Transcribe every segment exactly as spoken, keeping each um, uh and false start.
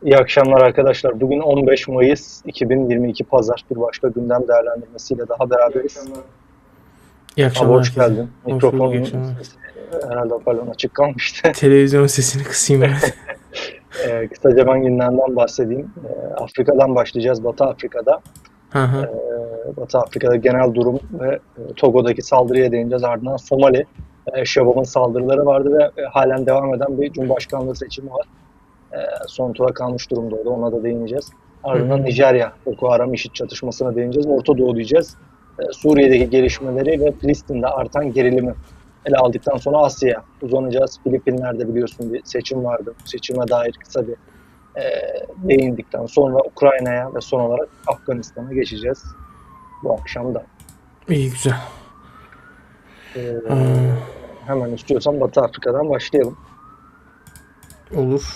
İyi akşamlar arkadaşlar. Bugün on beş Mayıs iki bin yirmi iki Pazar. Bir başka gündem değerlendirmesiyle daha İyi beraberiz. akşamlar. İyi Abi akşamlar hoş herkese. geldin. Hoş bulduk, iyi Mikrofonun akşamlar. sesi e, herhalde hoparlörün açık kalmıştı. Televizyon sesini kısayım, evet. E, kısaca ben gündemden bahsedeyim. E, Afrika'dan başlayacağız. Batı Afrika'da. Hı E, hı. Batı Afrika'da genel durum ve e, Togo'daki saldırıya değineceğiz. Ardından Somali, e, Şebab'ın saldırıları vardı ve e, halen devam eden bir Cumhurbaşkanlığı seçimi var. E, Son tura kalmış durumda o da. Ona da değineceğiz. Hı hı. Ardından Nijerya, Boko Haram IŞİD çatışmasına değineceğiz. Orta Doğu diyeceğiz. E, Suriye'deki gelişmeleri ve Filistin'de artan gerilimi ele aldıktan sonra Asya'ya uzanacağız. Filipinler'de biliyorsun bir seçim vardı. Bu seçime dair kısa bir e, değindikten sonra Ukrayna'ya ve son olarak Afganistan'a geçeceğiz bu akşam da. İyi, güzel. E, Aa, Hemen istiyorsan Batı Afrika'dan başlayalım. olur.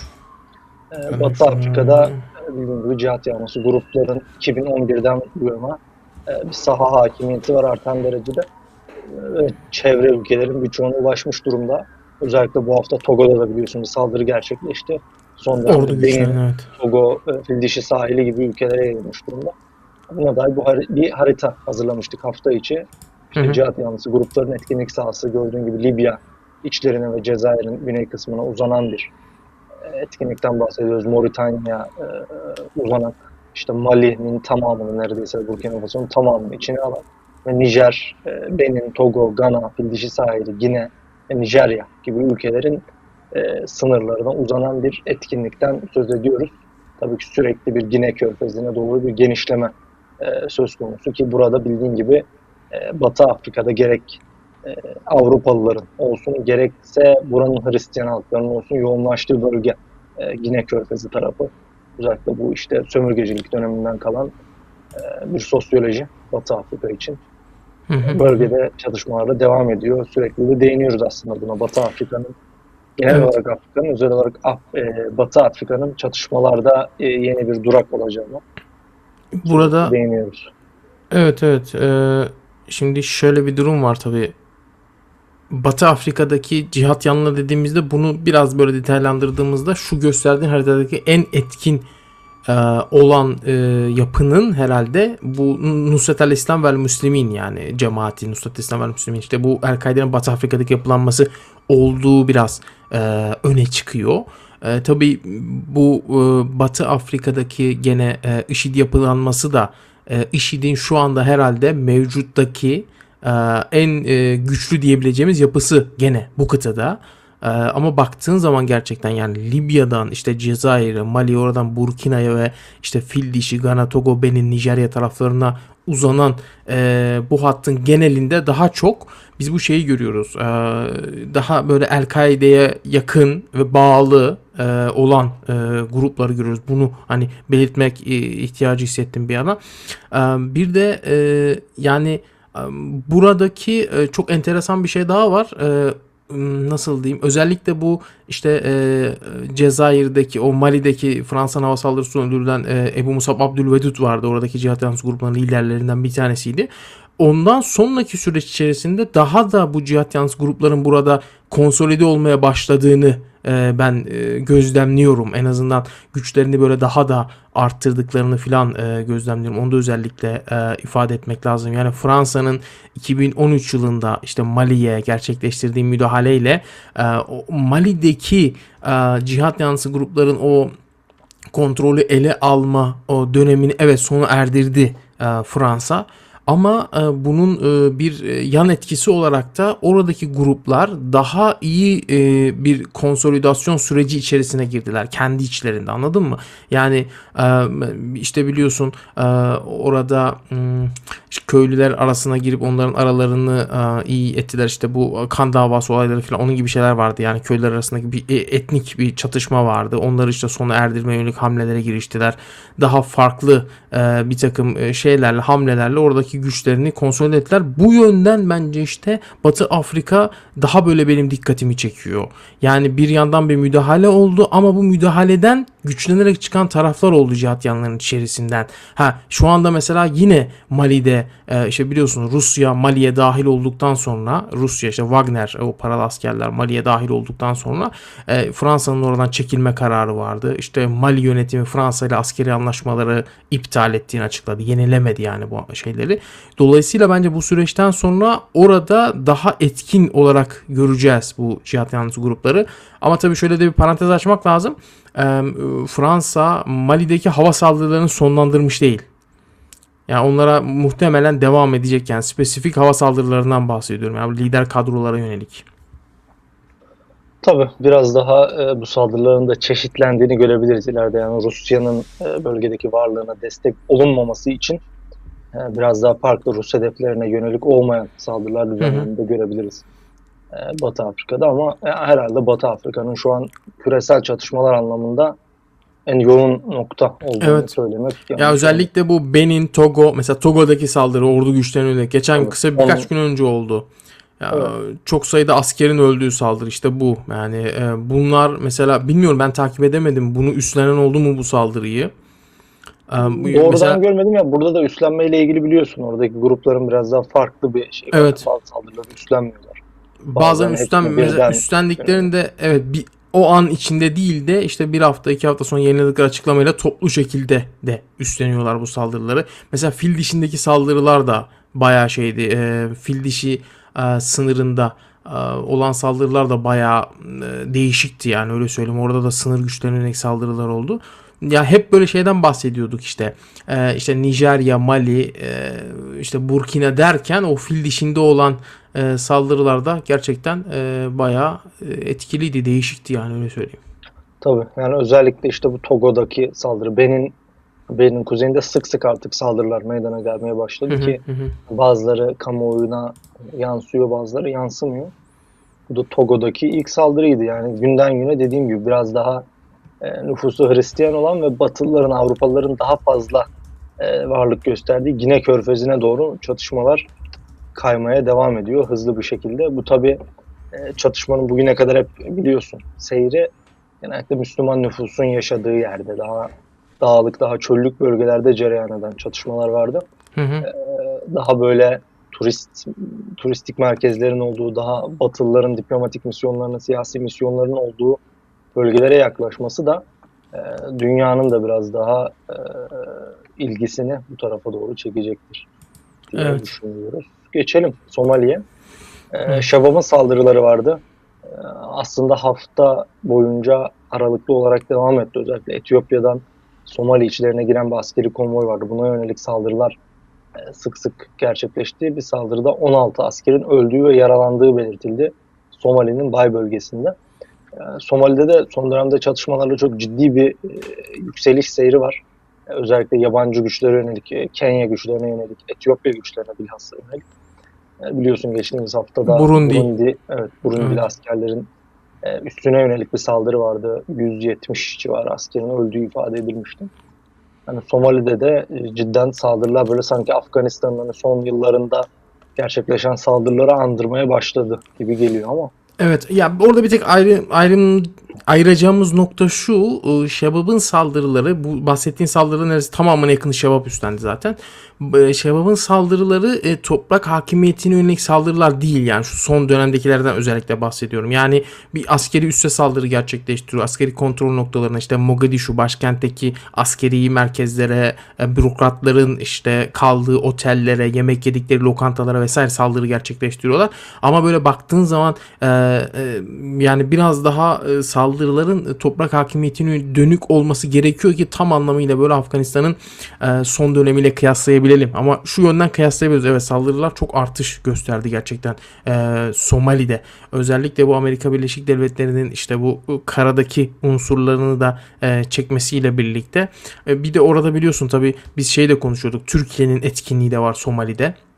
E, Ben de Batı şunu... Afrika'da e, bildiğim gibi cihat yanlısı grupların iki bin on birden bu yana e, bir saha hakimiyeti var artan derecede. Evet, çevre ülkelerin birçoğuna ulaşmış durumda. Özellikle bu hafta Togo'da da biliyorsunuz bir saldırı gerçekleşti. Son Orada dönemde Benin, güçlerin, evet. Togo, e, Fildişi sahili gibi ülkelere yayılmış durumda. Buna dair bu hari- bir harita hazırlamıştık hafta içi. Hı İşte hı. cihat yanlısı grupların etkinlik sahası gördüğün gibi Libya içlerine ve Cezayir'in güney kısmına uzanan bir e, etkinlikten bahsediyoruz. Moritanya e, uzanan, işte Mali'nin tamamını neredeyse Burkina Faso'nun tamamını içine alan ve Nijer, e, Benin, Togo, Gana, Fildişi sahili, Gine ve Nijerya gibi ülkelerin e, sınırlarına uzanan bir etkinlikten söz ediyoruz. Tabii ki sürekli bir Gine Körfezi'ne doğru bir genişleme e, söz konusu ki burada bildiğin gibi e, Batı Afrika'da gerek e, Avrupalıların olsun gerekse buranın Hristiyan halklarının olsun yoğunlaştığı bölge e, Gine Körfezi tarafı. Özellikle bu işte sömürgecilik döneminden kalan e, bir sosyoloji Batı Afrika için. Hı hı. E, Hı hı. bölgede çatışmalar da devam ediyor. Sürekli de değiniyoruz aslında buna. Batı Afrika'nın, genel Evet. olarak Afrika'nın, özel olarak Af- e, Batı Afrika'nın çatışmalarda e, yeni bir durak olacağını sürekli Burada, değiniyoruz. evet, evet. Ee, şimdi şöyle bir durum var tabii. Batı Afrika'daki cihat yanlı dediğimizde bunu biraz böyle detaylandırdığımızda şu gösterdiğin haritadaki en etkin e, olan e, yapının herhalde bu Nusret el-İslam vel Müslimin, yani cemaati Nusret el-İslam vel Müslimin, işte bu El-Kaide'nin Batı Afrika'daki yapılanması olduğu biraz e, öne çıkıyor. E, tabii bu e, Batı Afrika'daki gene e, IŞİD yapılanması da e, IŞİD'in şu anda herhalde mevcuttaki e, en e, güçlü diyebileceğimiz yapısı gene bu kıtada. Ee, ama baktığın zaman gerçekten yani Libya'dan işte Cezayir'e, Mali, oradan Burkina'ya ve işte Fil dişi, Gana, Togo, Benin, Nijerya taraflarına uzanan e, bu hattın genelinde daha çok biz bu şeyi görüyoruz. Ee, daha böyle El-Kaide'ye yakın ve bağlı e, olan e, grupları görüyoruz. Bunu hani belirtmek e, ihtiyacı hissettim bir yana. Ee, bir de e, yani e, buradaki e, çok enteresan bir şey daha var. E, nasıl diyeyim, özellikle bu işte e, Cezayir'deki, o Mali'deki Fransa'nın hava saldırısı öldürülen e, Ebu Musab Abdülvedud vardı. Oradaki cihat yanlısı gruplarının liderlerinden bir tanesiydi. Ondan sonraki süreç içerisinde daha da bu cihat yanlısı grupların burada konsolide olmaya başladığını e, ben e, gözlemliyorum. En azından güçlerini böyle daha da arttırdıklarını filan e, gözlemliyorum. Onu da özellikle e, ifade etmek lazım. Yani Fransa'nın iki bin on üç yılında işte Mali'ye gerçekleştirdiği müdahaleyle e, Mali'deki e, cihat yanlısı grupların o kontrolü ele alma o dönemini evet sona erdirdi e, Fransa. Ama e, bunun e, bir e, yan etkisi olarak da oradaki gruplar daha iyi e, bir konsolidasyon süreci içerisine girdiler. Kendi içlerinde, anladın mı? Yani e, işte biliyorsun e, orada m, işte köylüler arasına girip onların aralarını e, iyi ettiler. İşte bu kan davası olayları falan, onun gibi şeyler vardı. Yani köylüler arasındaki bir e, etnik bir çatışma vardı. Onları işte sona erdirmeye yönelik hamlelere giriştiler. Daha farklı e, bir takım e, şeylerle, hamlelerle oradaki Afrika'daki güçlerini konsolide ettiler. Bu yönden bence işte Batı Afrika daha böyle benim dikkatimi çekiyor. Yani bir yandan bir müdahale oldu ama bu müdahaleden güçlenerek çıkan taraflar oldu cihat yanlarının içerisinden. Ha şu anda mesela yine Mali'de e, işte biliyorsunuz Rusya Mali'ye dahil olduktan sonra Rusya işte Wagner o paralı askerler Mali'ye dahil olduktan sonra e, Fransa'nın oradan çekilme kararı vardı. İşte Mali yönetimi Fransa ile askeri anlaşmaları iptal ettiğini açıkladı. Yenilemedi yani bu şeyleri. Dolayısıyla bence bu süreçten sonra orada daha etkin olarak göreceğiz bu cihat yanlısı grupları. Ama tabii şöyle de bir parantez açmak lazım. Ee, Fransa Mali'deki hava saldırılarını sonlandırmış değil. Yani onlara muhtemelen devam edecek, yani spesifik hava saldırılarından bahsediyorum. Yani lider kadrolara yönelik. Tabii biraz daha e, bu saldırıların da çeşitlendiğini görebiliriz ileride. Yani Rusya'nın e, bölgedeki varlığına destek olunmaması için e, biraz daha farklı Rus hedeflerine yönelik olmayan saldırılar düzenlerini de görebiliriz e, Batı Afrika'da. Ama e, herhalde Batı Afrika'nın şu an küresel çatışmalar anlamında en yoğun nokta olduğunu Evet. söylemek. Ya özellikle bu Benin, Togo, mesela Togo'daki saldırı ordu güçlerine yönelik geçen Evet. kısa birkaç Onun- gün önce oldu. Ya, Evet. çok sayıda askerin öldüğü saldırı işte bu. Yani e, bunlar mesela bilmiyorum, ben takip edemedim. Bunu üstlenen oldu mu bu saldırıyı? E, bu Doğrudan mesela görmedim ya, burada da üstlenmeyle ilgili biliyorsun oradaki grupların biraz daha farklı bir şey var. Evet. Bazı saldırıları üstlenmiyorlar. bazen Bazen üstten hepsini mesela birden üstlendiklerinde evet bir o an içinde değil de işte bir hafta iki hafta sonra yayınladıkları açıklamayla toplu şekilde de üstleniyorlar bu saldırıları. Mesela fil dişindeki saldırılar da bayağı şeydi. E, fil dişi e, sınırında e, olan saldırılar da bayağı e, değişikti, yani öyle söyleyeyim. Orada da sınır güçlerine yönelik saldırılar oldu. Ya hep böyle şeyden bahsediyorduk işte. Ee, işte Nijerya, Mali, e, işte Burkina derken o fil dişinde olan e, saldırılarda gerçekten e, bayağı e, etkiliydi, değişikti, yani öyle söyleyeyim. tabii yani özellikle işte bu Togo'daki saldırı Benin Benin kuzeyinde sık sık artık saldırılar meydana gelmeye Hı başladı hı, ki hı hı. bazıları kamuoyuna yansıyor, bazıları yansımıyor. Bu da Togo'daki ilk saldırıydı. Yani günden güne dediğim gibi biraz daha e, nüfusu Hristiyan olan ve Batılıların, Avrupalıların daha fazla e, varlık gösterdiği Gine Körfezi'ne doğru çatışmalar kaymaya devam ediyor hızlı bir şekilde. Bu tabii e, çatışmanın bugüne kadar hep biliyorsun seyri genellikle Müslüman nüfusun yaşadığı yerde, daha dağlık, daha çöllük bölgelerde cereyan eden çatışmalar vardı. Hı hı. Daha böyle turist turistik merkezlerin olduğu, daha Batılıların diplomatik misyonlarının, siyasi misyonların olduğu bölgelere yaklaşması da e, dünyanın da biraz daha e, ilgisini bu tarafa doğru çekecektir diye Evet. düşünüyoruz. Geçelim Somali'ye. Hı. E, Şebab'ın saldırıları vardı. E, aslında hafta boyunca aralıklı olarak devam etti. Özellikle Etiyopya'dan Somali içlerine giren bir askeri konvoy vardı. Buna yönelik saldırılar e, sık sık gerçekleşti. Bir saldırıda on altı askerin öldüğü ve yaralandığı belirtildi Somali'nin Bay bölgesinde. E, Somali'de de son dönemde çatışmalarla çok ciddi bir e, yükseliş seyri var. E, özellikle yabancı güçlere yönelik, e, Kenya güçlerine yönelik, Etiyopya güçlerine bilhassa yönelik. E, biliyorsun geçtiğimiz haftada Burundi. Burundi, evet Burundili Evet. askerlerin e, üstüne yönelik bir saldırı vardı. yüz yetmiş civarı askerin öldüğü ifade edilmişti. Yani Somali'de de e, cidden saldırılar böyle sanki Afganistan'ın hani son yıllarında gerçekleşen saldırıları andırmaya başladı gibi geliyor ama Evet ya, orada bir tek ayrı ayrım ayıracağımız nokta şu: e, Şebab'ın saldırıları, bu bahsettiğin saldırıların neredeyse tamamına yakını Şebab üstlendi zaten. E, Şebab'ın saldırıları e, toprak hakimiyetine yönelik saldırılar değil, yani şu son dönemdekilerden özellikle bahsediyorum. Yani bir askeri üsse saldırı gerçekleştiriyor. Askeri kontrol noktalarına, işte Mogadishu başkentteki askeri merkezlere, e, bürokratların işte kaldığı otellere, yemek yedikleri lokantalara vesaire saldırı gerçekleştiriyorlar. Ama böyle baktığın zaman e, e, yani biraz daha e, saldırıların e, toprak hakimiyetine dönük olması gerekiyor ki tam anlamıyla böyle Afganistan'ın e, son dönemiyle kıyaslayabilelim. Ama şu yönden kıyaslayabiliriz. Evet, saldırılar çok artış gösterdi gerçekten e, Somali'de. Özellikle bu Amerika Birleşik Devletleri'nin işte bu, bu karadaki unsurlarını da e, çekmesiyle birlikte. E, bir de orada biliyorsun tabii biz şey de konuşuyorduk. Türkiye'nin etkinliği de var Somali'de.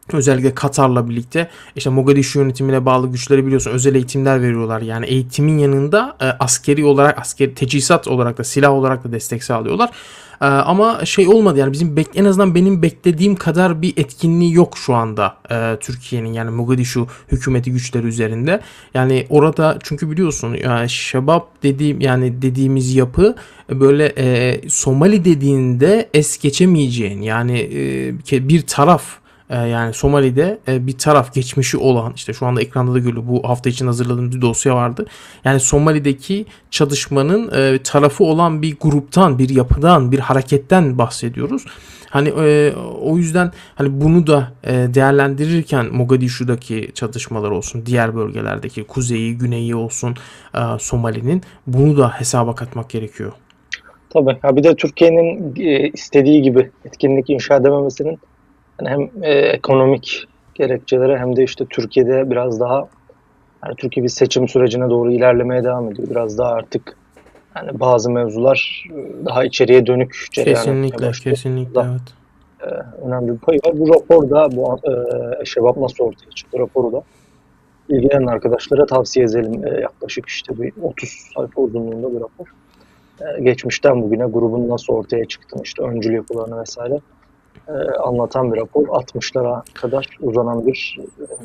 Özellikle Katar'la birlikte işte Mogadishu yönetimine bağlı güçleri biliyorsun özel eğitimler veriyorlar. Yani eğitimin yanında e, askeri olarak, askeri teçhizat olarak da silah olarak da destek sağlıyorlar. E, ama şey olmadı yani bizim bek en azından benim beklediğim kadar bir etkinliği yok şu anda e, Türkiye'nin yani Mogadishu hükümeti güçleri üzerinde. Yani orada çünkü biliyorsun yani Şebap dediğim yani dediğimiz yapı böyle e, Somali dediğinde es geçemeyeceğin yani e, bir taraf. Ee, yani Somali'de e, bir taraf geçmişi olan işte şu anda ekranda da görülüyor bu hafta için hazırladığım bir dosya vardı. Yani Somali'deki çatışmanın e, tarafı olan bir gruptan, bir yapıdan, bir hareketten bahsediyoruz. Hani e, o yüzden hani bunu da e, değerlendirirken Mogadishu'daki çatışmalar olsun, diğer bölgelerdeki kuzeyi, güneyi olsun e, Somali'nin bunu da hesaba katmak gerekiyor. Tabii. Ya bir de Türkiye'nin e, istediği gibi etkinlik inşa edememesinin yani hem e, ekonomik gerekçelere hem de işte Türkiye'de biraz daha yani Türkiye bir seçim sürecine doğru ilerlemeye devam ediyor. Biraz daha artık yani bazı mevzular e, daha içeriye dönük cereyan etmeye Kesinlikle, başlıyor. kesinlikle Da evet. e, önemli bir payı var. Bu raporda bu e, Şebap nasıl ortaya çıktı raporu da ilgilenen arkadaşlara tavsiye edelim. E, yaklaşık işte bir otuz sayfa uzunluğunda bir rapor. E, geçmişten bugüne grubun nasıl ortaya çıktığını işte öncül yapılarını vesaire e, anlatan bir rapor. altmışlara kadar uzanan bir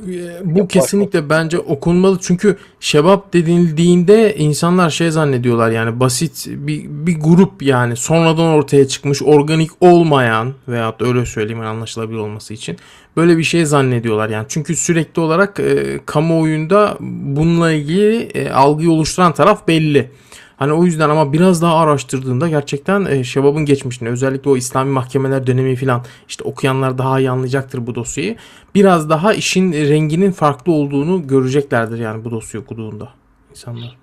Bu yapı açmak. kesinlikle bence okunmalı çünkü şebap denildiğinde insanlar şey zannediyorlar yani basit bir, bir grup yani sonradan ortaya çıkmış organik olmayan veyahut da öyle söyleyeyim yani anlaşılabilir olması için böyle bir şey zannediyorlar yani çünkü sürekli olarak e, kamuoyunda bununla ilgili e, algıyı oluşturan taraf belli. Hani o yüzden ama biraz daha araştırdığında gerçekten e, Şebap'ın geçmişini özellikle o İslami mahkemeler dönemi falan işte okuyanlar daha iyi anlayacaktır bu dosyayı. Biraz daha işin renginin farklı olduğunu göreceklerdir yani bu dosyayı okuduğunda insanlar.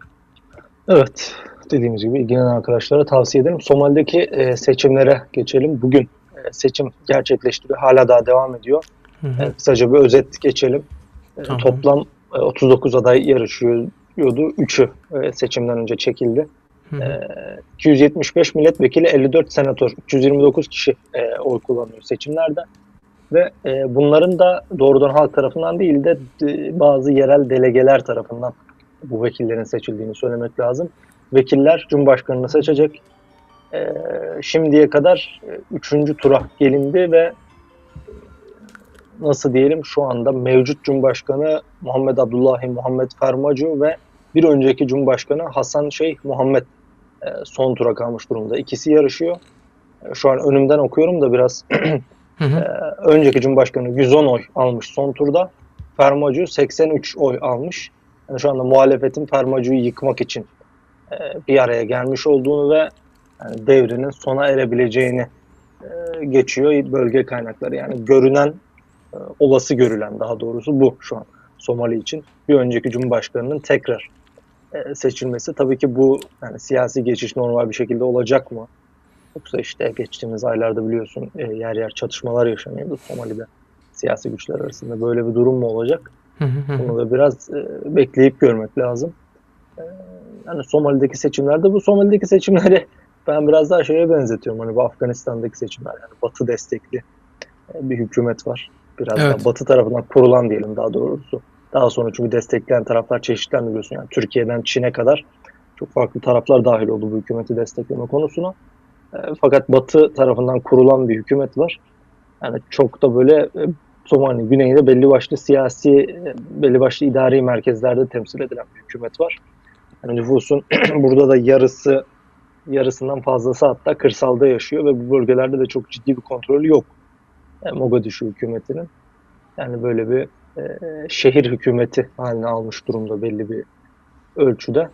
Evet, dediğimiz gibi ilgilenen arkadaşlara tavsiye ederim. Somali'deki e, seçimlere geçelim. Bugün e, seçim gerçekleştiriyor. Hala daha devam ediyor. Hı E, hı, kısaca bir özet geçelim. E, tamam. toplam e, otuz dokuz aday yarışıyordu. üçü e, seçimden önce çekildi. Hı E, hı, iki yüz yetmiş beş milletvekili, elli dört senatör, üç yüz yirmi dokuz kişi e, oy kullanıyor seçimlerde. Ve e, bunların da doğrudan halk tarafından değil de e, bazı yerel delegeler tarafından bu vekillerin seçildiğini söylemek lazım. Vekiller Cumhurbaşkanı'nı seçecek. E, şimdiye kadar e, üçüncü tura gelindi ve nasıl diyelim şu anda mevcut Cumhurbaşkanı Muhammed Abdullahi Muhammed Farmajo ve bir önceki Cumhurbaşkanı Hasan Şeyh Muhammed e, son tura kalmış durumda. İkisi yarışıyor. E, şu an önümden okuyorum da biraz. hı Ee, hı, önceki Cumhurbaşkanı yüz on oy almış son turda. Farmajo seksen üç oy almış. Yani şu anda muhalefetin Farmajo'yu yıkmak için e, bir araya gelmiş olduğunu ve yani devrinin sona erebileceğini e, geçiyor bölge kaynakları. Yani görünen, e, olası görülen daha doğrusu bu şu an Somali için. Bir önceki Cumhurbaşkanı'nın tekrar e, seçilmesi. Tabii ki bu yani siyasi geçiş normal bir şekilde olacak mı? Yoksa işte geçtiğimiz aylarda biliyorsun e, yer yer çatışmalar yaşanıyordu Somali'de siyasi güçler arasında. Böyle bir durum mu olacak? hı hı, hı. Bunu da biraz e, bekleyip görmek lazım. E, yani Somali'deki seçimlerde bu Somali'deki seçimleri ben biraz daha şeye benzetiyorum. Hani bu Afganistan'daki seçimler yani Batı destekli e, bir hükümet var. Biraz daha Evet. Batı tarafından kurulan diyelim daha doğrusu. Daha sonra çünkü destekleyen taraflar çeşitlendi biliyorsun. Yani Türkiye'den Çin'e kadar çok farklı taraflar dahil oldu bu hükümeti destekleme konusuna. E, fakat Batı tarafından kurulan bir hükümet var. Yani çok da böyle e, Somali güneyinde belli başlı siyasi, e, belli başlı idari merkezlerde temsil edilen bir hükümet var. Yani nüfusun burada da yarısı, yarısından fazlası hatta kırsalda yaşıyor ve bu bölgelerde de çok ciddi bir kontrolü yok. Yani Mogadishu hükümetinin. Yani böyle bir e, şehir hükümeti haline almış durumda belli bir ölçüde.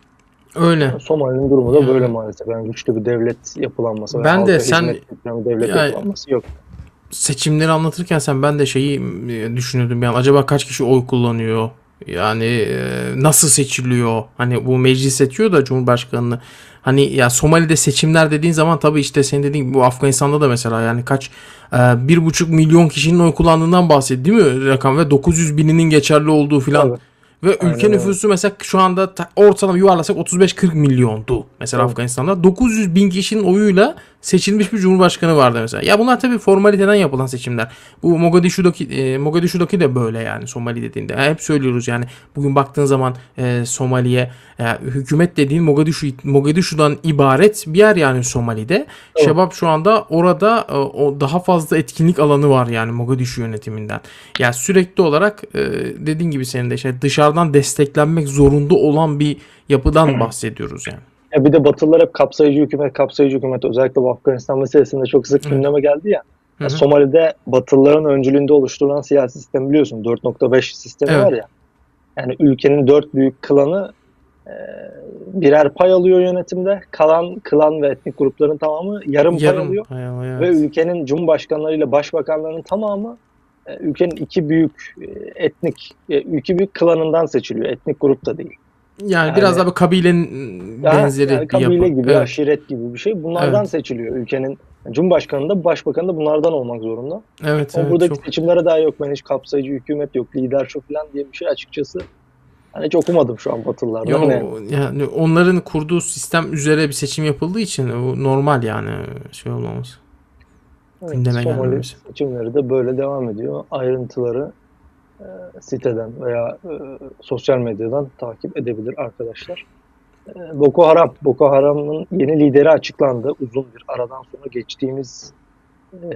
Öyle. Yani Somali'nin durumu da böyle Yani maalesef. Yani güçlü bir devlet yapılanması ve ben de halka sen hizmet eden bir devlet yani yapılanması yok. seçimleri anlatırken sen ben de şeyi e, düşünüyordum yani acaba kaç kişi oy kullanıyor? Yani e, nasıl seçiliyor? Hani bu meclis seçiyor da Cumhurbaşkanını. Hani ya Somali'de seçimler dediğin zaman tabii işte senin dediğin gibi bu Afganistan'da da mesela yani kaç e, bir buçuk milyon kişinin oy kullandığından bahsediyor değil mi rakam ve dokuz yüz bininin geçerli olduğu filan. Tabii. Ve ülke Aynen öyle. nüfusu mesela şu anda ta- ortalama yuvarlasak otuz beş kırk milyondu mesela Tabii. Afganistan'da. dokuz yüz bin kişinin oyuyla seçilmiş bir cumhurbaşkanı vardı mesela. Ya bunlar tabii formaliteden yapılan seçimler. Bu Mogadishu'daki e, Mogadishu'daki de böyle yani Somali dediğinde. Yani hep söylüyoruz yani bugün baktığın zaman e, Somali'ye e, hükümet dediğin Mogadishu Mogadishu'dan ibaret bir yer yani Somali'de. Evet. Şebap şu anda orada e, o daha fazla etkinlik alanı var yani Mogadishu yönetiminden. Yani sürekli olarak e, dediğin gibi senin de işte dışarıdan desteklenmek zorunda olan bir yapıdan bahsediyoruz yani. Ya bir de Batılılar hep kapsayıcı hükümet, kapsayıcı hükümet, özellikle bu Afganistan meselesinde çok sık Evet. gündeme geldi ya. Hı Ya hı. Somali'de Batılıların öncülüğünde oluşturulan siyasi sistem biliyorsun. dört nokta beş sistemi Evet. var ya. Yani ülkenin dört büyük klanı e, birer pay alıyor yönetimde. Kalan klan ve etnik grupların tamamı yarım, pay Yarım alıyor. hayal, Ve evet. ülkenin cumhurbaşkanlarıyla başbakanlarının tamamı e, ülkenin iki büyük e, etnik, e, iki büyük klanından seçiliyor. Etnik grup da değil. Yani biraz Yani daha bir kabilenin Aha, benzeri yani bir kabile yapı. gibi, Evet. aşiret gibi bir şey. Bunlardan Evet. seçiliyor ülkenin. Cumhurbaşkanı da başbakanı da bunlardan olmak zorunda. Evet, Ama evet, buradaki çok. seçimlere daha yok. Ben hiç kapsayıcı hükümet yok, lider şu falan diye bir şey açıkçası hani hiç okumadım şu an Batılılardan yani. Yo, yani onların kurduğu sistem üzere bir seçim yapıldığı için o normal yani şey olmaması. Evet, Gündeme Somali gelmemesi. seçimleri de böyle devam ediyor. Ayrıntıları e, siteden veya e, sosyal medyadan takip edebilir arkadaşlar. E, Boko Haram, Boko Haram'ın yeni lideri açıklandı. Uzun bir aradan sonra geçtiğimiz e,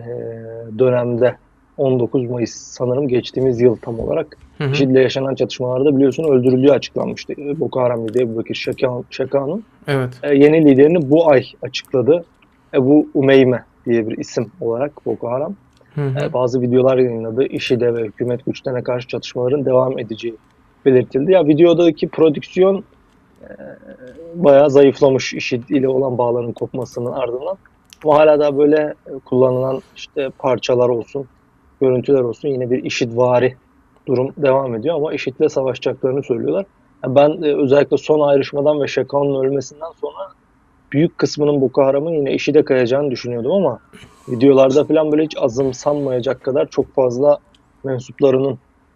dönemde on dokuz Mayıs sanırım geçtiğimiz yıl tam olarak Hı hı. IŞİD'le yaşanan çatışmalarda biliyorsun öldürüldüğü açıklanmıştı. E, Boko Haram lideri Ebu Bekir Şekan- Şekan'ın Evet. e, yeni liderini bu ay açıkladı. Ebu Umeyme diye bir isim olarak Boko Haram Hı hı. e, bazı videolar yayınladı. IŞİD'e ve hükümet güçlerine karşı çatışmaların devam edeceği belirtildi. Ya videodaki prodüksiyon e, bayağı zayıflamış IŞİD ile olan bağların kopmasının ardından. Ama hala daha böyle kullanılan işte parçalar olsun, görüntüler olsun yine bir IŞİDvari durum devam ediyor ama IŞİD'le savaşacaklarını söylüyorlar. Yani ben e, özellikle son ayrışmadan ve Şekan'ın ölmesinden sonra büyük kısmının Boko Haram'ın yine IŞİD'e kayacağını düşünüyordum ama videolarda falan böyle hiç azımsanmayacak kadar çok fazla mensuplarının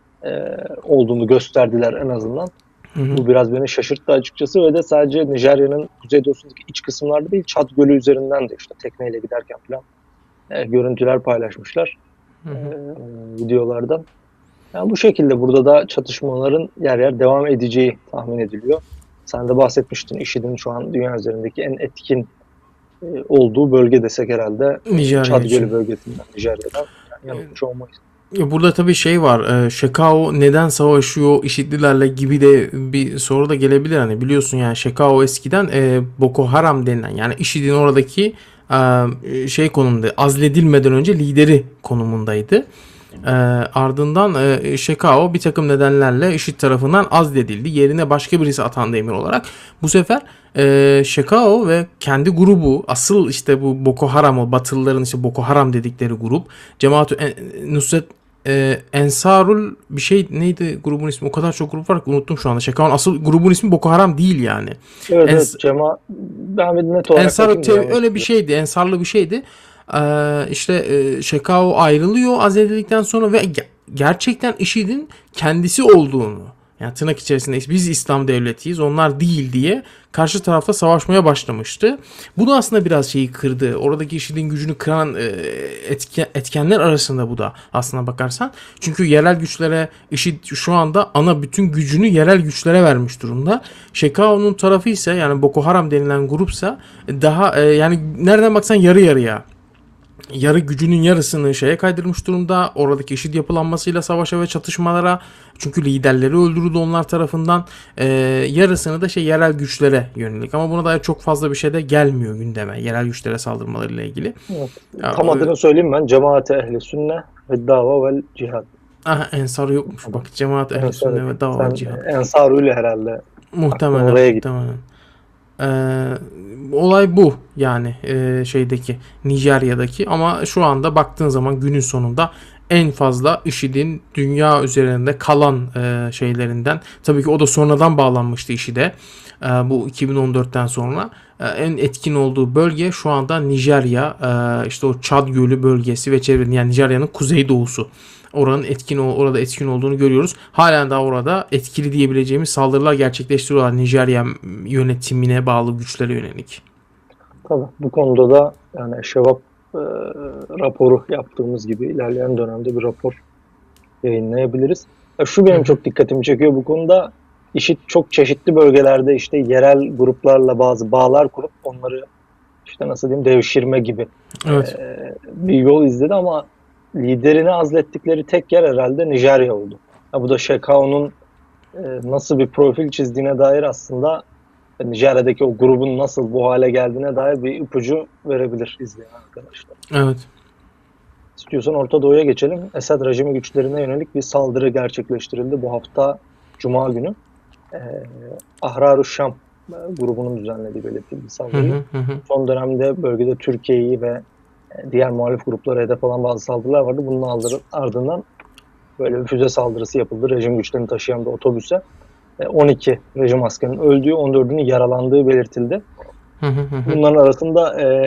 e, olduğunu gösterdiler en azından. Hı hı. Bu biraz beni şaşırttı açıkçası ve de sadece Nijerya'nın kuzeydoğusundaki iç kısımlarda değil, Çad Gölü üzerinden de işte tekneyle giderken falan e, görüntüler paylaşmışlar Hı e, hı. videolardan. Yani bu şekilde burada da çatışmaların yer yer devam edeceği tahmin ediliyor. Sen de bahsetmiştin IŞİD'in şu an dünya üzerindeki en etkin e, olduğu bölge desek herhalde e, Nijerya Çad için. Gölü bölgesinden, Nijerya'dan yani yanılmış olmayız. Ya burada tabii şey var. E, Şekao neden savaşıyor IŞİD'lilerle gibi de bir soru da gelebilir. Hani biliyorsun yani Şekao eskiden e, Boko Haram denilen yani IŞİD'in oradaki e, şey konumunda azledilmeden önce lideri konumundaydı. E, ardından e, Şekao bir takım nedenlerle IŞİD tarafından azledildi. Yerine başka birisi atandı emir olarak. Bu sefer e, Şekao ve kendi grubu asıl işte bu Boko Haram'ı Batılıların işte Boko Haram dedikleri grup Cemaat-ü Nusret e, Ensarul bir şey neydi grubun ismi? O kadar çok grup var ki unuttum şu anda. Şekao'nun asıl grubun ismi Boko Haram değil yani. Evet evet Ens Cema ben bir net olarak Ensar bakayım da Tev- yanlış öyle bir değil. şeydi. Ensarlı bir şeydi. Ee, işte e, Şekao ayrılıyor azledildikten sonra ve ge- gerçekten IŞİD'in kendisi olduğunu yani tırnak içerisinde biz İslam devletiyiz onlar değil diye karşı tarafta savaşmaya başlamıştı. Bu da aslında biraz şeyi kırdı. Oradaki IŞİD'in gücünü kıran e, etken, etkenler arasında bu da aslına bakarsan. Çünkü yerel güçlere IŞİD şu anda ana bütün gücünü yerel güçlere vermiş durumda. Şekao'nun tarafı ise yani Boko Haram denilen grupsa daha e, yani nereden baksan yarı yarıya yarı gücünün yarısını şeye kaydırmış durumda. Oradaki IŞİD yapılanmasıyla savaşa ve çatışmalara çünkü liderleri öldürüldü onlar tarafından. Ee, yarısını da şey yerel güçlere yönelik. Ama buna dair çok fazla bir şey de gelmiyor gündeme. Yerel güçlere saldırmalarıyla ilgili. Evet. Ya, Tam e, adını söyleyeyim ben. Cemaat-i Ehli Sünne ve Dava vel Cihad. aha, Ensar yokmuş. Bak Cemaat Ehli Ensar, Sünne ve Dava sen Cihat. Ensaruyla herhalde aklın Muhtemelen oraya gitti. muhtemelen. Ee, olay bu yani e, şeydeki Nijerya'daki ama şu anda baktığın zaman günün sonunda en fazla IŞİD'in dünya üzerinde kalan e, şeylerinden tabii ki o da sonradan bağlanmıştı IŞİD'e e, bu iki bin on dörtten sonra e, en etkin olduğu bölge şu anda Nijerya e, işte o Çad Gölü bölgesi ve çevre yani Nijerya'nın kuzeydoğusu. Oranın etkin orada etkin olduğunu görüyoruz. Halen daha orada etkili diyebileceğimiz saldırılar gerçekleştiriyorlar Nijerya yönetimine bağlı güçlere yönelik. Tabii bu konuda da yani Şevap e, raporu yaptığımız gibi ilerleyen dönemde bir rapor yayınlayabiliriz. Ya şu Hı benim hı. çok dikkatimi çekiyor bu konuda. İşit çok çeşitli bölgelerde işte yerel gruplarla bazı bağlar kurup onları işte nasıl diyeyim devşirme gibi e, Evet. bir yol izledi ama liderini azlettikleri tek yer herhalde Nijerya oldu. Ya bu da Şekao'nun e, nasıl bir profil çizdiğine dair aslında Nijerya'daki o grubun nasıl bu hale geldiğine dair bir ipucu verebilir izleyen arkadaşlar. Evet. İstiyorsan Orta Doğu'ya geçelim. Esad rejimi güçlerine yönelik bir saldırı gerçekleştirildi bu hafta Cuma günü. Ee, Ahrar-ı Şam e, grubunun düzenlediği belirtildi bir Hı saldırıyı. hı hı hı. Son dönemde bölgede Türkiye'yi ve e, diğer muhalif gruplara hedef alan bazı saldırılar vardı. Bunun ardından böyle bir füze saldırısı yapıldı. Rejim güçlerini taşıyan bir otobüse. E, on iki rejim askerinin öldüğü, on dördünün yaralandığı belirtildi. Hı hı hı hı. Bunların arasında e,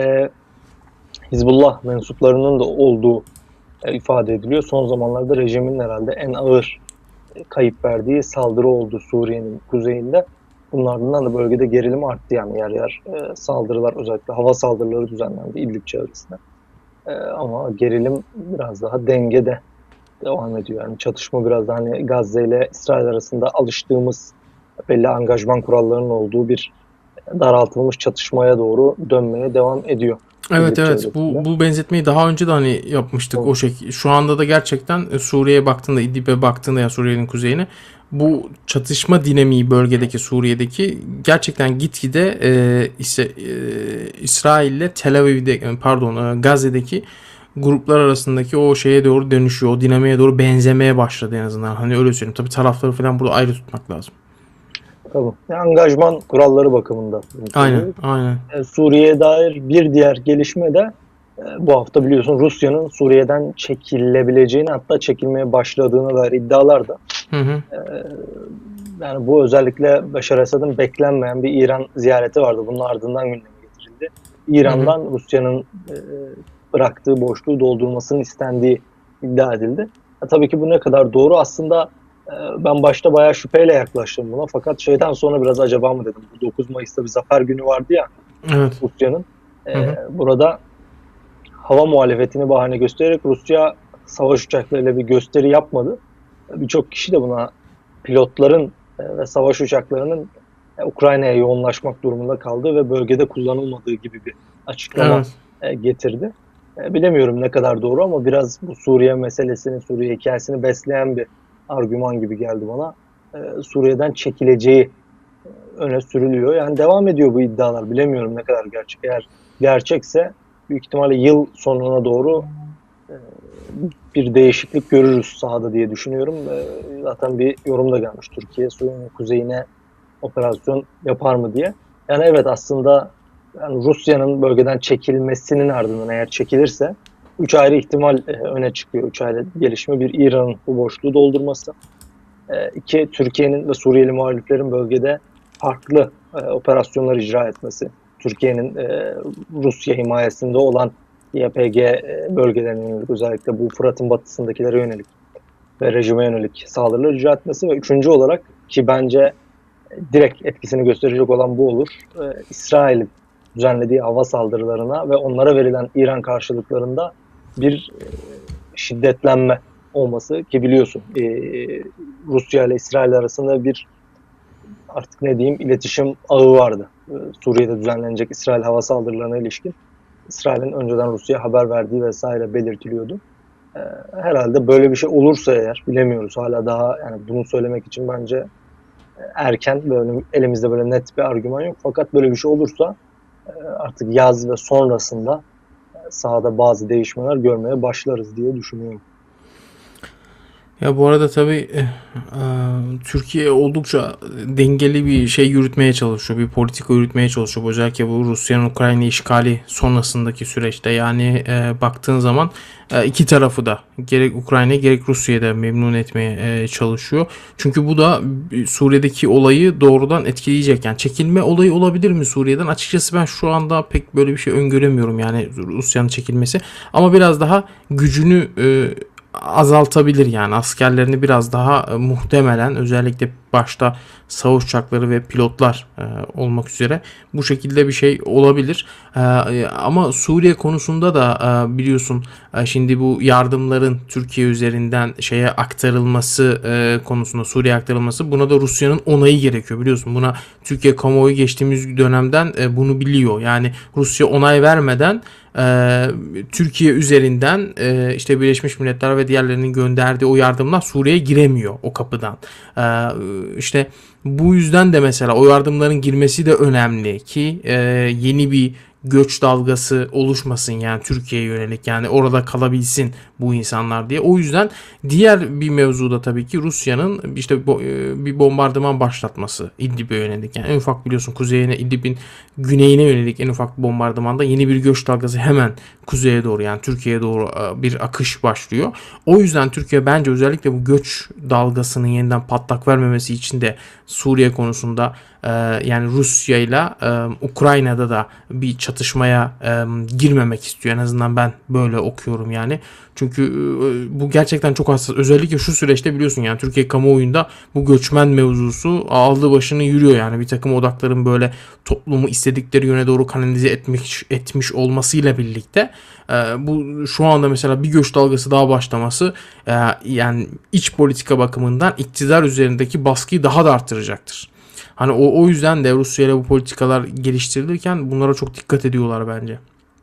Hizbullah mensuplarının da olduğu e, ifade ediliyor. Son zamanlarda rejimin herhalde en ağır e, kayıp verdiği saldırı oldu Suriye'nin kuzeyinde. Bunun ardından da bölgede gerilim arttı yani yer yer e, saldırılar özellikle hava saldırıları düzenlendi İdlib çevresinde. E, ama gerilim biraz daha dengede devam ediyor. Yani çatışma biraz daha hani Gazze ile İsrail arasında alıştığımız belli angajman kurallarının olduğu bir daraltılmış çatışmaya doğru dönmeye devam ediyor Evet, İdlib evet. Bu çevresinde. bu benzetmeyi daha önce de hani yapmıştık O, o şekilde. Şu anda da gerçekten e, Suriye'ye baktığında, İdlib'e baktığında ya Suriye'nin kuzeyine bu çatışma dinamiği bölgedeki Suriye'deki gerçekten gitgide e, ise e, İsrail ile Tel Aviv'de e, pardon e, Gazze'deki gruplar arasındaki o şeye doğru dönüşüyor. O dinamiğe doğru benzemeye başladı en azından. Hani öyle söyleyeyim. Tabii tarafları falan burada ayrı tutmak lazım. tabii. Yani angajman kuralları bakımında bunu Aynen, söylüyoruz. aynen. E, Suriye'ye dair bir diğer gelişme de e, bu hafta biliyorsun Rusya'nın Suriye'den çekilebileceğini hatta çekilmeye başladığına dair iddialar da. Hı hı. E, yani bu özellikle Beşar Esad'ın beklenmeyen bir İran ziyareti vardı. Bunun ardından gündeme getirildi. Hı hı. İran'dan Rusya'nın e, bıraktığı boşluğu doldurmasının istendiği iddia edildi. E, tabii ki bu ne kadar doğru aslında e, ben başta bayağı şüpheyle yaklaştım buna. Fakat şeyden sonra biraz acaba mı dedim. Bu dokuz Mayıs'ta bir zafer günü vardı ya Evet. Rusya'nın. Hı E, hı. burada hava muhalefetini bahane göstererek Rusya savaş uçaklarıyla bir gösteri yapmadı. Birçok kişi de buna pilotların e, ve savaş uçaklarının e, Ukrayna'ya yoğunlaşmak durumunda kaldığı ve bölgede kullanılmadığı gibi bir açıklama Evet. e, getirdi. E, bilemiyorum ne kadar doğru ama biraz bu Suriye meselesini, Suriye hikayesini besleyen bir argüman gibi geldi bana. E, Suriye'den çekileceği öne sürülüyor. Yani devam ediyor bu iddialar. Bilemiyorum ne kadar gerçek. Eğer gerçekse büyük ihtimalle yıl sonuna doğru e, bir değişiklik görürüz sahada diye düşünüyorum. E, zaten bir yorum da gelmiş. Türkiye Suriye'nin kuzeyine operasyon yapar mı diye. Yani evet aslında yani Rusya'nın bölgeden çekilmesinin ardından eğer çekilirse üç ayrı ihtimal e, öne çıkıyor. Üç ayrı gelişme. Bir İran'ın bu boşluğu doldurması. E, iki Türkiye'nin ve Suriyeli muhaliflerin bölgede farklı e, operasyonlar icra etmesi. Türkiye'nin e, Rusya himayesinde olan Y P G e, bölgelerine yönelik özellikle bu Fırat'ın batısındakilere yönelik ve rejime yönelik saldırılar icra etmesi ve üçüncü olarak ki bence direkt etkisini gösterecek olan bu olur. E, İsrail'in düzenlediği hava saldırılarına ve onlara verilen İran karşılıklarında bir e, şiddetlenme olması ki biliyorsun e, Rusya ile İsrail arasında bir artık ne diyeyim iletişim ağı vardı. E, Suriye'de düzenlenecek İsrail hava saldırılarına ilişkin. İsrail'in önceden Rusya'ya haber verdiği vesaire belirtiliyordu. E, herhalde böyle bir şey olursa eğer bilemiyoruz hala daha yani bunu söylemek için bence erken böyle elimizde böyle net bir argüman yok. Fakat böyle bir şey olursa artık yaz ve sonrasında sahada bazı değişmeler görmeye başlarız diye düşünüyorum. Ya bu arada tabii eh, eee, Türkiye oldukça dengeli bir şey yürütmeye çalışıyor. Bir politika yürütmeye çalışıyor. Özellikle bu Rusya'nın Ukrayna işgali sonrasındaki süreçte. Yani eh, baktığın zaman eh, iki tarafı da gerek Ukrayna gerek Rusya'yı da memnun etmeye eh, çalışıyor. Çünkü bu da Suriye'deki olayı doğrudan etkileyecek. Yani çekilme olayı olabilir mi Suriye'den? Açıkçası ben şu anda pek böyle bir şey öngöremiyorum. Yani Rusya'nın çekilmesi. Ama biraz daha gücünü eh, azaltabilir yani askerlerini biraz daha e, muhtemelen özellikle başta savaş uçakları ve pilotlar e, olmak üzere bu şekilde bir şey olabilir. E, ama Suriye konusunda da e, biliyorsun e, şimdi bu yardımların Türkiye üzerinden şeye aktarılması e, konusunda Suriye aktarılması, buna da Rusya'nın onayı gerekiyor biliyorsun. Buna Türkiye kamuoyu geçtiğimiz dönemden e, bunu biliyor. Yani Rusya onay vermeden Ee, Türkiye üzerinden e, işte Birleşmiş Milletler ve diğerlerinin gönderdiği o yardımlar Suriye'ye giremiyor o kapıdan. Ee, işte bu yüzden de mesela o yardımların girmesi de önemli ki e, yeni bir göç dalgası oluşmasın yani Türkiye'ye yönelik, yani orada kalabilsin bu insanlar diye. O yüzden diğer bir mevzuda tabii ki Rusya'nın işte bo- bir bombardıman başlatması İdlib'e yönelik. Yani en ufak biliyorsun kuzeyine, İdlib'in güneyine yönelik en ufak bir bombardımanda yeni bir göç dalgası hemen kuzeye doğru, yani Türkiye'ye doğru bir akış başlıyor. O yüzden Türkiye bence özellikle bu göç dalgasının yeniden patlak vermemesi için de Suriye konusunda yani Rusya ile Ukrayna'da da bir çatışmaya e, girmemek istiyor. En azından ben böyle okuyorum yani. Çünkü e, bu gerçekten çok hassas. Özellikle şu süreçte biliyorsun yani Türkiye kamuoyunda bu göçmen mevzusu aldı başını yürüyor yani. Bir takım odakların böyle toplumu istedikleri yöne doğru kanalize etmiş, etmiş olmasıyla birlikte e, bu şu anda mesela bir göç dalgası daha başlaması e, yani iç politika bakımından iktidar üzerindeki baskıyı daha da arttıracaktır. Hani o, o yüzden de Rusya ile bu politikalar geliştirilirken bunlara çok dikkat ediyorlar bence.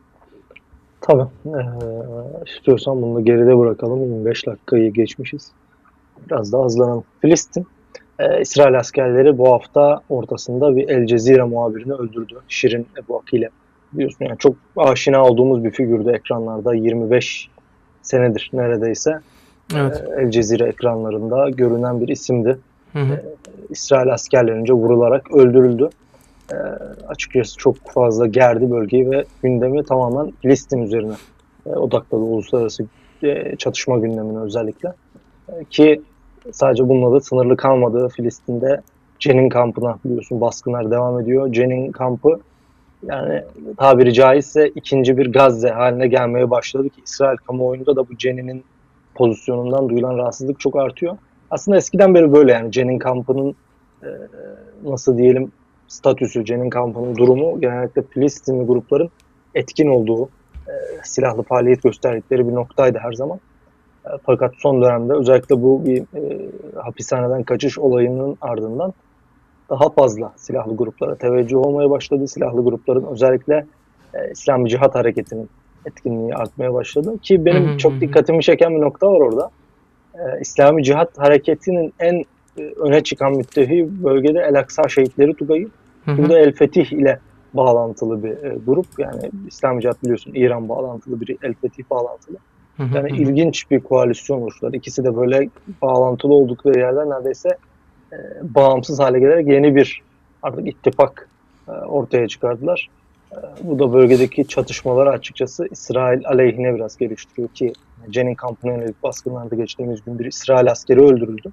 Tabii. Ee, istiyorsan bunu da geride bırakalım. yirmi beş dakikayı geçmişiz. Biraz daha hızlanalım. Filistin. Ee, İsrail askerleri bu hafta ortasında bir El Cezire muhabirini öldürdü. Şirin Ebu Akile. Biliyorsun yani çok aşina olduğumuz bir figürdü ekranlarda. yirmi beş senedir neredeyse Evet. e, El Cezire ekranlarında görünen bir isimdi. Hı hı. Ee, İsrail askerlerince vurularak öldürüldü. Ee, açıkçası çok fazla gerdi bölgeyi ve gündemi tamamen Filistin üzerine e, odakladı. Uluslararası e, çatışma gündemine özellikle. E, ki sadece bununla da sınırlı kalmadı. Filistin'de Cenin kampına biliyorsun baskınlar devam ediyor. Cenin kampı yani tabiri caizse ikinci bir Gazze haline gelmeye başladı ki İsrail kamuoyunda da bu Cenin'in pozisyonundan duyulan rahatsızlık çok artıyor. Aslında eskiden beri böyle yani Cenin kampının e, nasıl diyelim statüsü, Cenin kampının durumu genellikle Filistinli grupların etkin olduğu, e, silahlı faaliyet gösterdikleri bir noktaydı her zaman. E, fakat son dönemde özellikle bu bir e, hapishaneden kaçış olayının ardından daha fazla silahlı gruplara teveccüh olmaya başladı. Silahlı grupların özellikle e, İslami Cihat Hareketi'nin etkinliği artmaya başladı. Ki benim Hı hı çok hı. dikkatimi çeken bir nokta var orada. E, İslami Cihat Hareketi'nin en e, öne çıkan müttefi bölgede El Aksa Şehitleri Tugayı. Hı hı. Burada El Fetih ile bağlantılı bir e, grup. Yani İslami Cihat biliyorsun İran bağlantılı, biri El Fetih bağlantılı. Hı hı Yani hı. ilginç bir koalisyon oluştular. İkisi de böyle bağlantılı oldukları yerden neredeyse e, bağımsız hale gelerek yeni bir artık ittifak e, ortaya çıkardılar. E, bu da bölgedeki çatışmaları açıkçası İsrail aleyhine biraz geliştiriyor ki Cenin kampına yönelik baskınlarda geçtiğimiz gün bir İsrail askeri öldürüldü.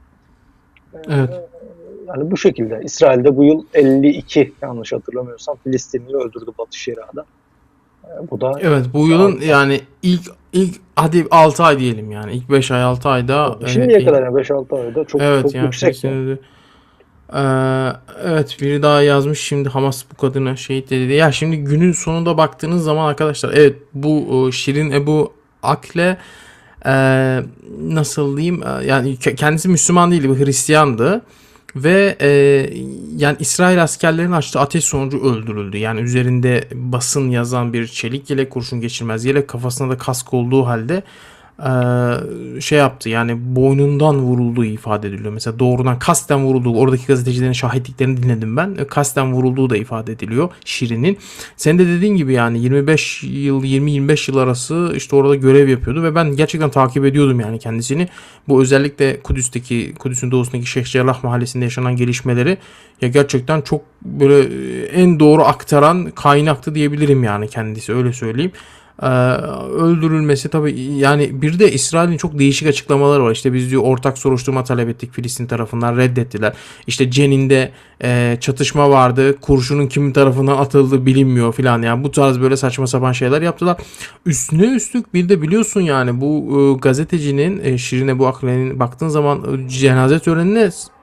E, Evet. Yani bu şekilde. İsrail'de bu yıl elli iki yanlış hatırlamıyorsam Filistinli'yi öldürdü Batı Şeria'da. E, bu da Evet, bu yılın yani ilk ilk hadi altı ay diyelim yani. İlk beş ay altı ayda şimdiye e, kadar yani beş altı ayda çok evet çok yani yüksek. Yani. Filistin'de Ee, evet, biri daha yazmış şimdi Hamas bu kadına şehit dedi. Ya şimdi günün sonunda baktığınız zaman arkadaşlar, evet bu e, Şirin Ebu Akle e, nasıl diyeyim, e, yani kendisi Müslüman değildi, bir Hristiyandı ve e, yani İsrail askerlerinin açtığı ateş sonucu öldürüldü. Yani üzerinde basın yazan bir çelik yelek, kurşun geçirmez yelek, kafasında da kask olduğu halde Ee, şey yaptı, yani boynundan vurulduğu ifade ediliyor. Mesela doğrudan kasten vurulduğu, oradaki gazetecilerin şahitliklerini dinledim ben. Kasten vurulduğu da ifade ediliyor Şirin'in. Sen de dediğin gibi yani yirmi beş yıl yirmi yirmi beş yıl arası işte orada görev yapıyordu ve ben gerçekten takip ediyordum yani kendisini. Bu özellikle Kudüs'teki, Kudüs'ün doğusundaki Şeyh Cerrah mahallesinde yaşanan gelişmeleri ya gerçekten çok böyle en doğru aktaran kaynaktı diyebilirim yani kendisi, öyle söyleyeyim. Ee, öldürülmesi tabii, yani bir de İsrail'in çok değişik açıklamaları var. İşte biz diyor ortak soruşturma talep ettik, Filistin tarafından reddettiler. İşte Cenin'de e, çatışma vardı, kurşunun kimin tarafından atıldığı bilinmiyor filan, yani bu tarz böyle saçma sapan şeyler yaptılar. Üstüne üstlük bir de biliyorsun yani bu e, gazetecinin e, Şirin Ebu Akle'nin baktığın zaman e, cenaze törenine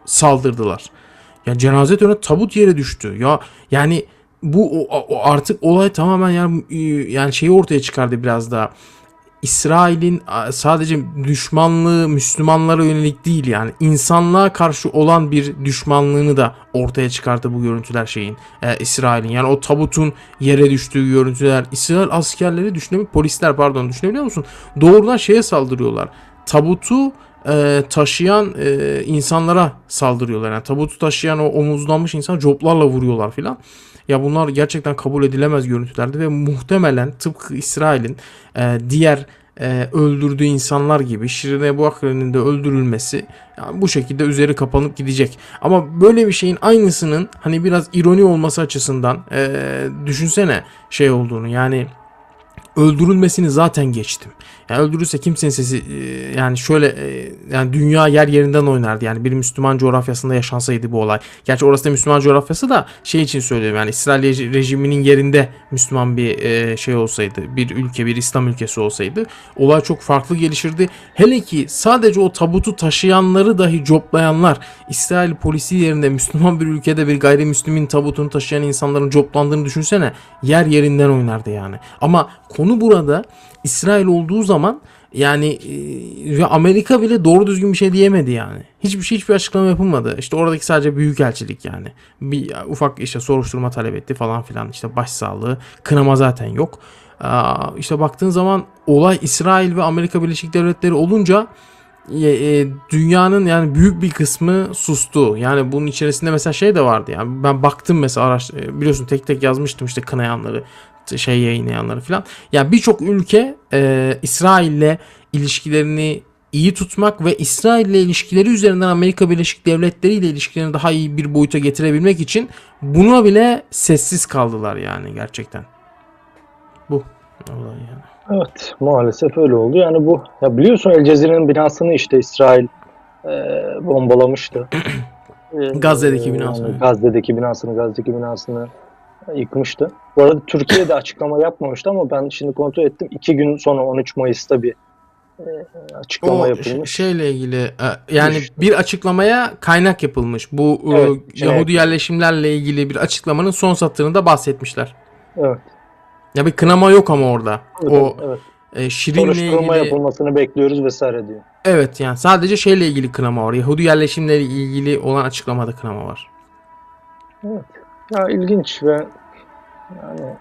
saldırdılar. Ya cenaze töreni tabut yere düştü. Ya yani bu o, o artık olay tamamen yani yani şeyi ortaya çıkardı biraz daha. İsrail'in sadece düşmanlığı Müslümanlara yönelik değil yani insanlığa karşı olan bir düşmanlığını da ortaya çıkarttı bu görüntüler şeyin e, İsrail'in. Yani o tabutun yere düştüğü görüntüler, İsrail askerleri düşünebiliyor, polisler pardon düşünebiliyor musun? Doğrudan şeye saldırıyorlar. Tabutu e, taşıyan e, insanlara saldırıyorlar. Yani tabutu taşıyan o omuzlanmış insan coplarla vuruyorlar filan. Ya bunlar gerçekten kabul edilemez görüntülerdi ve muhtemelen tıpkı İsrail'in e, diğer e, öldürdüğü insanlar gibi Şirin Ebu Akleh'in de öldürülmesi yani bu şekilde üzeri kapanıp gidecek. Ama böyle bir şeyin aynısının hani biraz ironi olması açısından e, düşünsene şey olduğunu yani öldürülmesini zaten geçtim. Yani öldürülse kimsenin sesi yani şöyle yani dünya yer yerinden oynardı. Yani bir Müslüman coğrafyasında yaşansaydı bu olay. Gerçi orası da Müslüman coğrafyası da şey için söylüyorum yani İsrail rejiminin yerinde Müslüman bir şey olsaydı, bir ülke, bir İslam ülkesi olsaydı olay çok farklı gelişirdi. Hele ki sadece o tabutu taşıyanları dahi coplayanlar İsrail polisi yerinde Müslüman bir ülkede bir gayrimüslimin tabutunu taşıyan insanların coplandığını düşünsene. Yer yerinden oynardı yani. Ama konu burada İsrail olduğu zaman yani e, ve Amerika bile doğru düzgün bir şey diyemedi yani. Hiçbir şey hiçbir açıklama yapılmadı. İşte oradaki sadece büyükelçilik yani. Bir ufak işte soruşturma talep etti falan filan. İşte başsağlığı, kınama zaten yok. Aa, işte baktığın zaman olay İsrail ve Amerika Birleşik Devletleri olunca e, e, dünyanın yani büyük bir kısmı sustu. Yani bunun içerisinde mesela şey de vardı yani. Ben baktım mesela araş biliyorsun tek tek yazmıştım işte kınayanları, şey yayınlayanları falan. Yani birçok ülke e, İsrail'le ilişkilerini iyi tutmak ve İsrail'le ilişkileri üzerinden Amerika Birleşik Devletleri ile ilişkilerini daha iyi bir boyuta getirebilmek için buna bile sessiz kaldılar yani gerçekten. Bu olay yani. Evet, maalesef öyle oldu. Yani bu ya biliyorsun El Cezire'nin binasını işte İsrail e, bombalamıştı. E, Gazze'deki binasını. Yani Gazze'deki binasını, Gazze'deki binasını yıkmıştı. Bu arada Türkiye'de açıklama yapmamıştı ama ben şimdi kontrol ettim. İki gün sonra on üç Mayıs'ta bir e, açıklama o yapılmış. şeyle ilgili e, yani İşte. bir açıklamaya kaynak yapılmış. Bu Evet, e, Yahudi yerleşimlerle ilgili bir açıklamanın son satırında bahsetmişler. Evet. Ya bir kınama yok ama orada. Evet, o evet. e, Şirin'le Soruşturma ilgili yapılmasını bekliyoruz vesaire diyor. evet yani sadece şeyle ilgili kınama var. Yahudi yerleşimleri ilgili olan açıklamada kınama var. Evet. Ya ilginç ve yani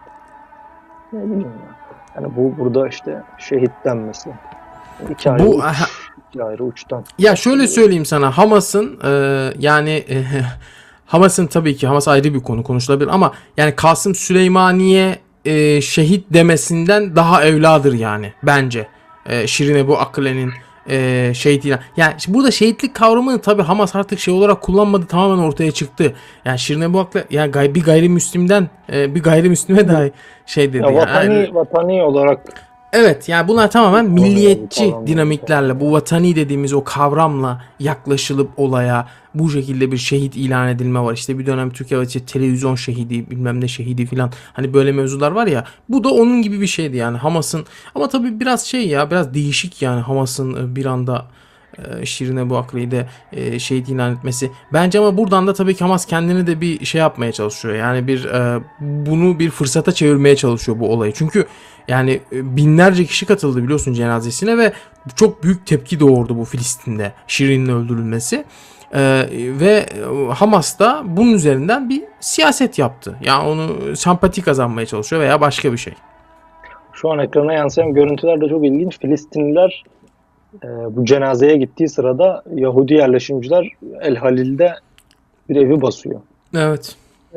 ne bileyim ya. Yani bu burada işte şehit denmesi. İki ayrı Bu uç, aha, iki ayrı uçtan. ya şöyle söyleyeyim sana Hamas'ın e, yani e, Hamas'ın tabii ki Hamas ayrı bir konu konuşulabilir ama yani Kasım Süleymaniye e, şehit demesinden daha evladır yani bence. E, Şirin Ebu Akle'nin e, şehit ilan. Yani burada şehitlik kavramını tabii Hamas artık şey olarak kullanmadı tamamen ortaya çıktı. Yani Şirin Ebu Akle yani gay, bir gayrimüslimden e, bir gayrimüslime dahi şey dedi. Ya vatani yani. vatani olarak Evet yani bunlar tamamen milliyetçi Kavram, dinamiklerle bu vatani dediğimiz o kavramla yaklaşılıp olaya bu şekilde bir şehit ilan edilme var. İşte bir dönem Türkiye'de işte televizyon şehidi bilmem ne şehidi filan hani böyle mevzular var ya bu da onun gibi bir şeydi yani Hamas'ın ama tabii biraz şey ya biraz değişik yani Hamas'ın bir anda e, Şirin Ebu Akle'yi de e, şehit ilan etmesi. Bence ama buradan da tabii ki Hamas kendini de bir şey yapmaya çalışıyor. Yani bir e, bunu bir fırsata çevirmeye çalışıyor bu olayı. Çünkü yani binlerce kişi katıldı biliyorsun cenazesine ve çok büyük tepki doğurdu bu Filistin'de Şirin'in öldürülmesi. Ee, ve Hamas da bunun üzerinden bir siyaset yaptı. Yani onu sempati kazanmaya çalışıyor veya başka bir şey. şu an ekrana yansıyan görüntüler de çok ilginç. Filistinliler e, bu cenazeye gittiği sırada Yahudi yerleşimciler El Halil'de bir evi basıyor. Evet.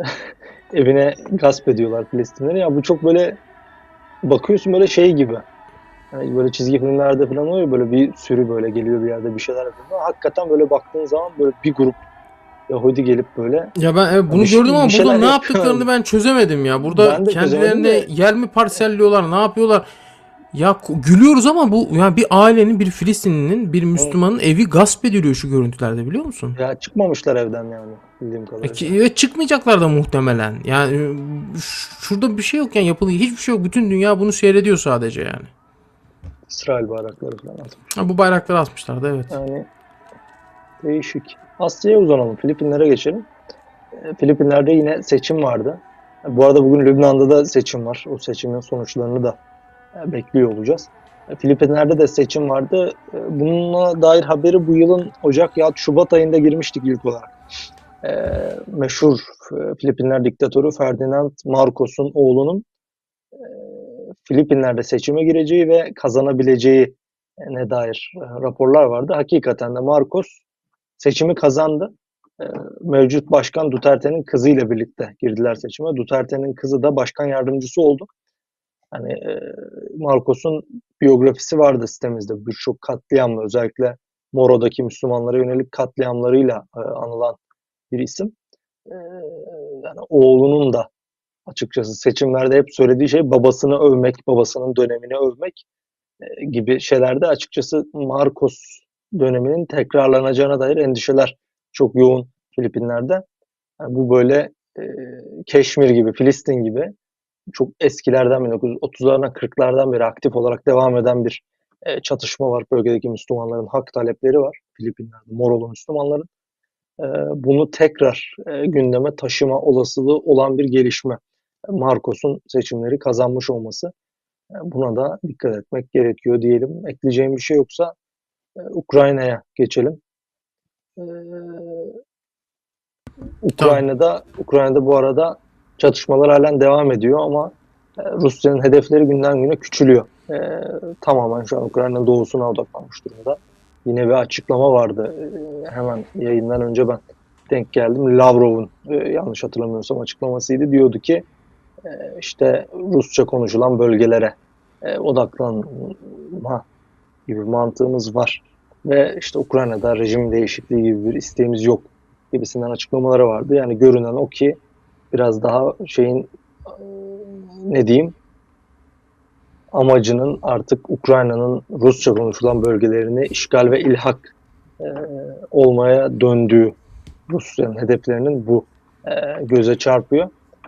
Evine gasp ediyorlar Filistinleri. Ya bu çok böyle bakıyorsun böyle şey gibi. Yani böyle çizgi filmlerde falan oluyor böyle bir sürü böyle geliyor bir yerde bir şeyler yapıyor. Hakikaten böyle baktığın zaman böyle bir grup Yahudi gelip böyle Ya ben evet, bunu bir, gördüm ama bir burada ne şeyler yaptıklarını yapıyor. ben çözemedim ya. Burada Ben de kendilerine çözemedim de. yer mi parselliyorlar, ne yapıyorlar? Ya ko- gülüyoruz ama bu yani bir ailenin, bir Filistinlinin, bir Müslümanın evi gasp ediliyor şu görüntülerde biliyor musun? Ya çıkmamışlar evden yani bildiğim E kadarıyla. ki- Ve çıkmayacaklar da muhtemelen. Yani e, ş- şurada bir şey yok yani yapılı hiçbir şey yok. Bütün dünya bunu seyrediyor sadece yani. İsrail bayrakları falan atmış. Ha, bu bayrakları asmışlardı evet. Yani değişik. Asya'ya uzanalım. Filipinler'e geçelim. E, Filipinler'de yine seçim vardı. E, Bu arada bugün Lübnan'da da seçim var. O seçimin sonuçlarını da e, bekliyor olacağız. E, Filipinler'de de seçim vardı. E, Bununla dair haberi bu yılın Ocak ya Şubat ayında girmiştik ilk olarak. E, meşhur e, Filipinler diktatörü Ferdinand Marcos'un oğlunun e, Filipinler'de seçime gireceği ve kazanabileceği e, ne dair e, raporlar vardı. Hakikaten de Marcos seçimi kazandı. E, mevcut başkan Duterte'nin kızıyla birlikte girdiler seçime. Duterte'nin kızı da başkan yardımcısı oldu. Hani e, Marcos'un biyografisi vardı sitemizde. Birçok katliamla, özellikle Moro'daki Müslümanlara yönelik katliamlarıyla e, anılan bir isim. E, Yani oğlunun da açıkçası seçimlerde hep söylediği şey babasını övmek, babasının dönemini övmek e, gibi şeylerde açıkçası Marcos döneminin tekrarlanacağına dair endişeler çok yoğun Filipinler'de. Yani bu böyle e, Keşmir gibi, Filistin gibi çok eskilerden bin dokuz yüz otuzlardan kırklardan beri aktif olarak devam eden bir e, çatışma var. Bölgedeki Müslümanların hak talepleri var. Filipinler'de Morolu Müslümanların. E, Bunu tekrar e, gündeme taşıma olasılığı olan bir gelişme. Marcos'un seçimleri kazanmış olması. E, Buna da dikkat etmek gerekiyor diyelim. Ekleyeceğim bir şey yoksa e, Ukrayna'ya geçelim. E, Tabii. Ukrayna'da Ukrayna'da bu arada çatışmalar halen devam ediyor ama e, Rusya'nın hedefleri günden güne küçülüyor. E, tamamen şu an Ukrayna'nın doğusuna odaklanmış durumda. Yine bir açıklama vardı. E, hemen yayından önce ben denk geldim. Lavrov'un e, yanlış hatırlamıyorsam açıklamasıydı. Diyordu ki e, işte Rusça konuşulan bölgelere e, odaklanma gibi mantığımız var. Ve işte Ukrayna'da rejim değişikliği gibi bir isteğimiz yok gibisinden açıklamaları vardı. Yani görünen o ki biraz daha şeyin ne diyeyim amacının artık Ukrayna'nın Rusça konuşulan bölgelerini işgal ve ilhak e, olmaya döndüğü, Rusya'nın hedeflerinin bu e, göze çarpıyor.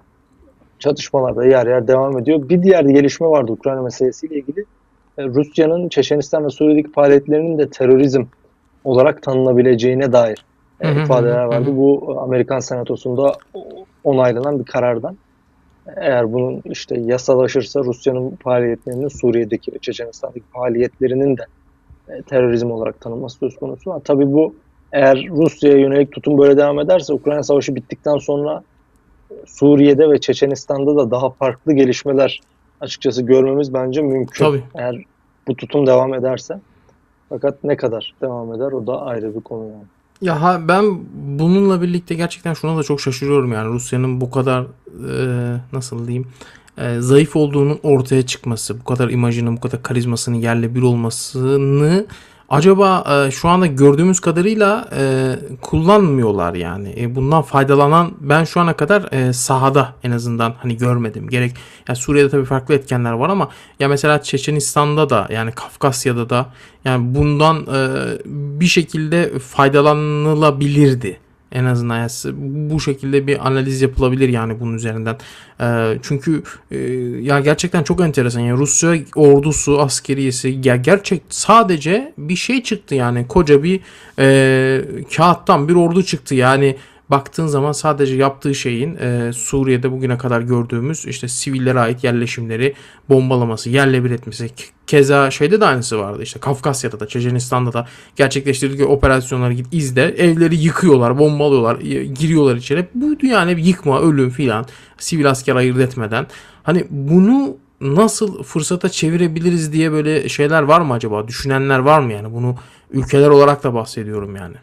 Çatışmalar da yer yer devam ediyor. Bir diğer gelişme vardı Ukrayna meselesiyle ilgili. E, Rusya'nın Çeçenistan ve Suriye'deki faaliyetlerinin de terörizm olarak tanınabileceğine dair Hı e, hı hı ifadeler hı. vardı. Hı. Bu Amerikan Senatosu'nda onaylanan bir karardan. Eğer bunun işte yasalaşırsa Rusya'nın faaliyetlerinin Suriye'deki ve Çeçenistan'daki faaliyetlerinin de e, terörizm olarak tanınması söz konusu. Ha, tabii bu eğer Rusya'ya yönelik tutum böyle devam ederse Ukrayna Savaşı bittikten sonra Suriye'de ve Çeçenistan'da da daha farklı gelişmeler açıkçası görmemiz bence mümkün. Tabii. Eğer bu tutum devam ederse. Fakat ne kadar devam eder o da ayrı bir konu yani. Ya ha, ben bununla birlikte gerçekten şuna da çok şaşırıyorum yani Rusya'nın bu kadar e, nasıl diyeyim e, zayıf olduğunun ortaya çıkması, bu kadar imajının, bu kadar karizmasının yerle bir olmasını acaba e, şu anda gördüğümüz kadarıyla e, kullanmıyorlar yani. E, bundan faydalanan ben şu ana kadar e, sahada en azından hani görmedim. Gerek ya Suriye'de tabii farklı etkenler var ama ya mesela Çeçenistan'da da yani Kafkasya'da da yani bundan e, bir şekilde faydalanılabilirdi. En azından yani bu şekilde bir analiz yapılabilir yani bunun üzerinden. E, çünkü e, ya gerçekten çok enteresan. Yani Rusya ordusu, askeriyesi ya gerçek sadece bir şey çıktı yani koca bir e, kağıttan bir ordu çıktı. Yani baktığın zaman sadece yaptığı şeyin e, Suriye'de bugüne kadar gördüğümüz işte sivillere ait yerleşimleri bombalaması, yerle bir etmesi. Keza şeyde de aynısı vardı. İşte Kafkasya'da da, Çeçenistan'da da gerçekleştirdikleri operasyonları git izle. Evleri yıkıyorlar, bombalıyorlar, giriyorlar içeri. Buydu yani yıkma, ölüm filan. Sivil asker ayırt etmeden. Hani bunu nasıl fırsata çevirebiliriz diye böyle şeyler var mı acaba? Düşünenler var mı yani? Bunu ülkeler olarak da bahsediyorum yani.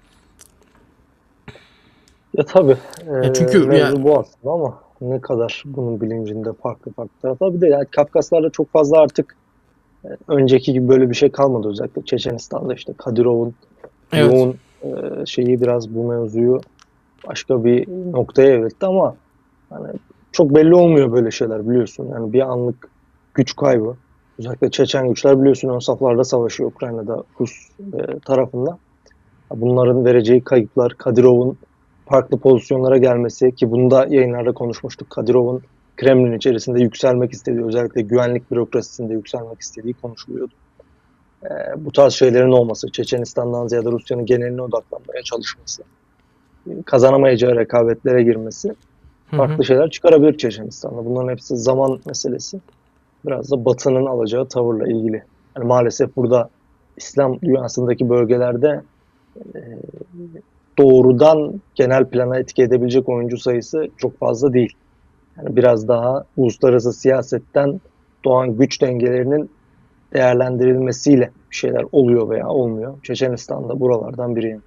Ya tabii e, Ya çünkü yani mevzu bu aslında ama ne kadar bunun bilincinde farklı farklı taraflar. Bir de yani Kafkaslar'da çok fazla artık e, önceki gibi böyle bir şey kalmadı. Özellikle Çeçenistan'da işte Kadirov'un evet. yoğun e, şeyi biraz bu mevzuyu başka bir noktaya evrildi ama hani çok belli olmuyor böyle şeyler biliyorsun. Yani bir anlık güç kaybı. Özellikle Çeçen güçler biliyorsun ön saflarda savaşıyor Ukrayna'da Rus e, tarafından. Bunların vereceği kayıplar, Kadirov'un farklı pozisyonlara gelmesi ki bunu da yayınlarda konuşmuştuk. Kadirov'un Kremlin içerisinde yükselmek istediği, özellikle güvenlik bürokrasisinde yükselmek istediği konuşuluyordu. e, bu tarz şeylerin olması, Çeçenistan'dan ziyade Rusya'nın geneline odaklanmaya çalışması, kazanamayacağı rekabetlere girmesi Hı hı. farklı şeyler çıkarabilir Çeçenistan'da. Bunların hepsi zaman meselesi. Biraz da Batı'nın alacağı tavırla ilgili. Yani maalesef burada İslam dünyasındaki bölgelerde e, doğrudan genel plana etki edebilecek oyuncu sayısı çok fazla değil. Yani biraz daha uluslararası siyasetten doğan güç dengelerinin değerlendirilmesiyle bir şeyler oluyor veya olmuyor. Çeçenistan da buralardan biri.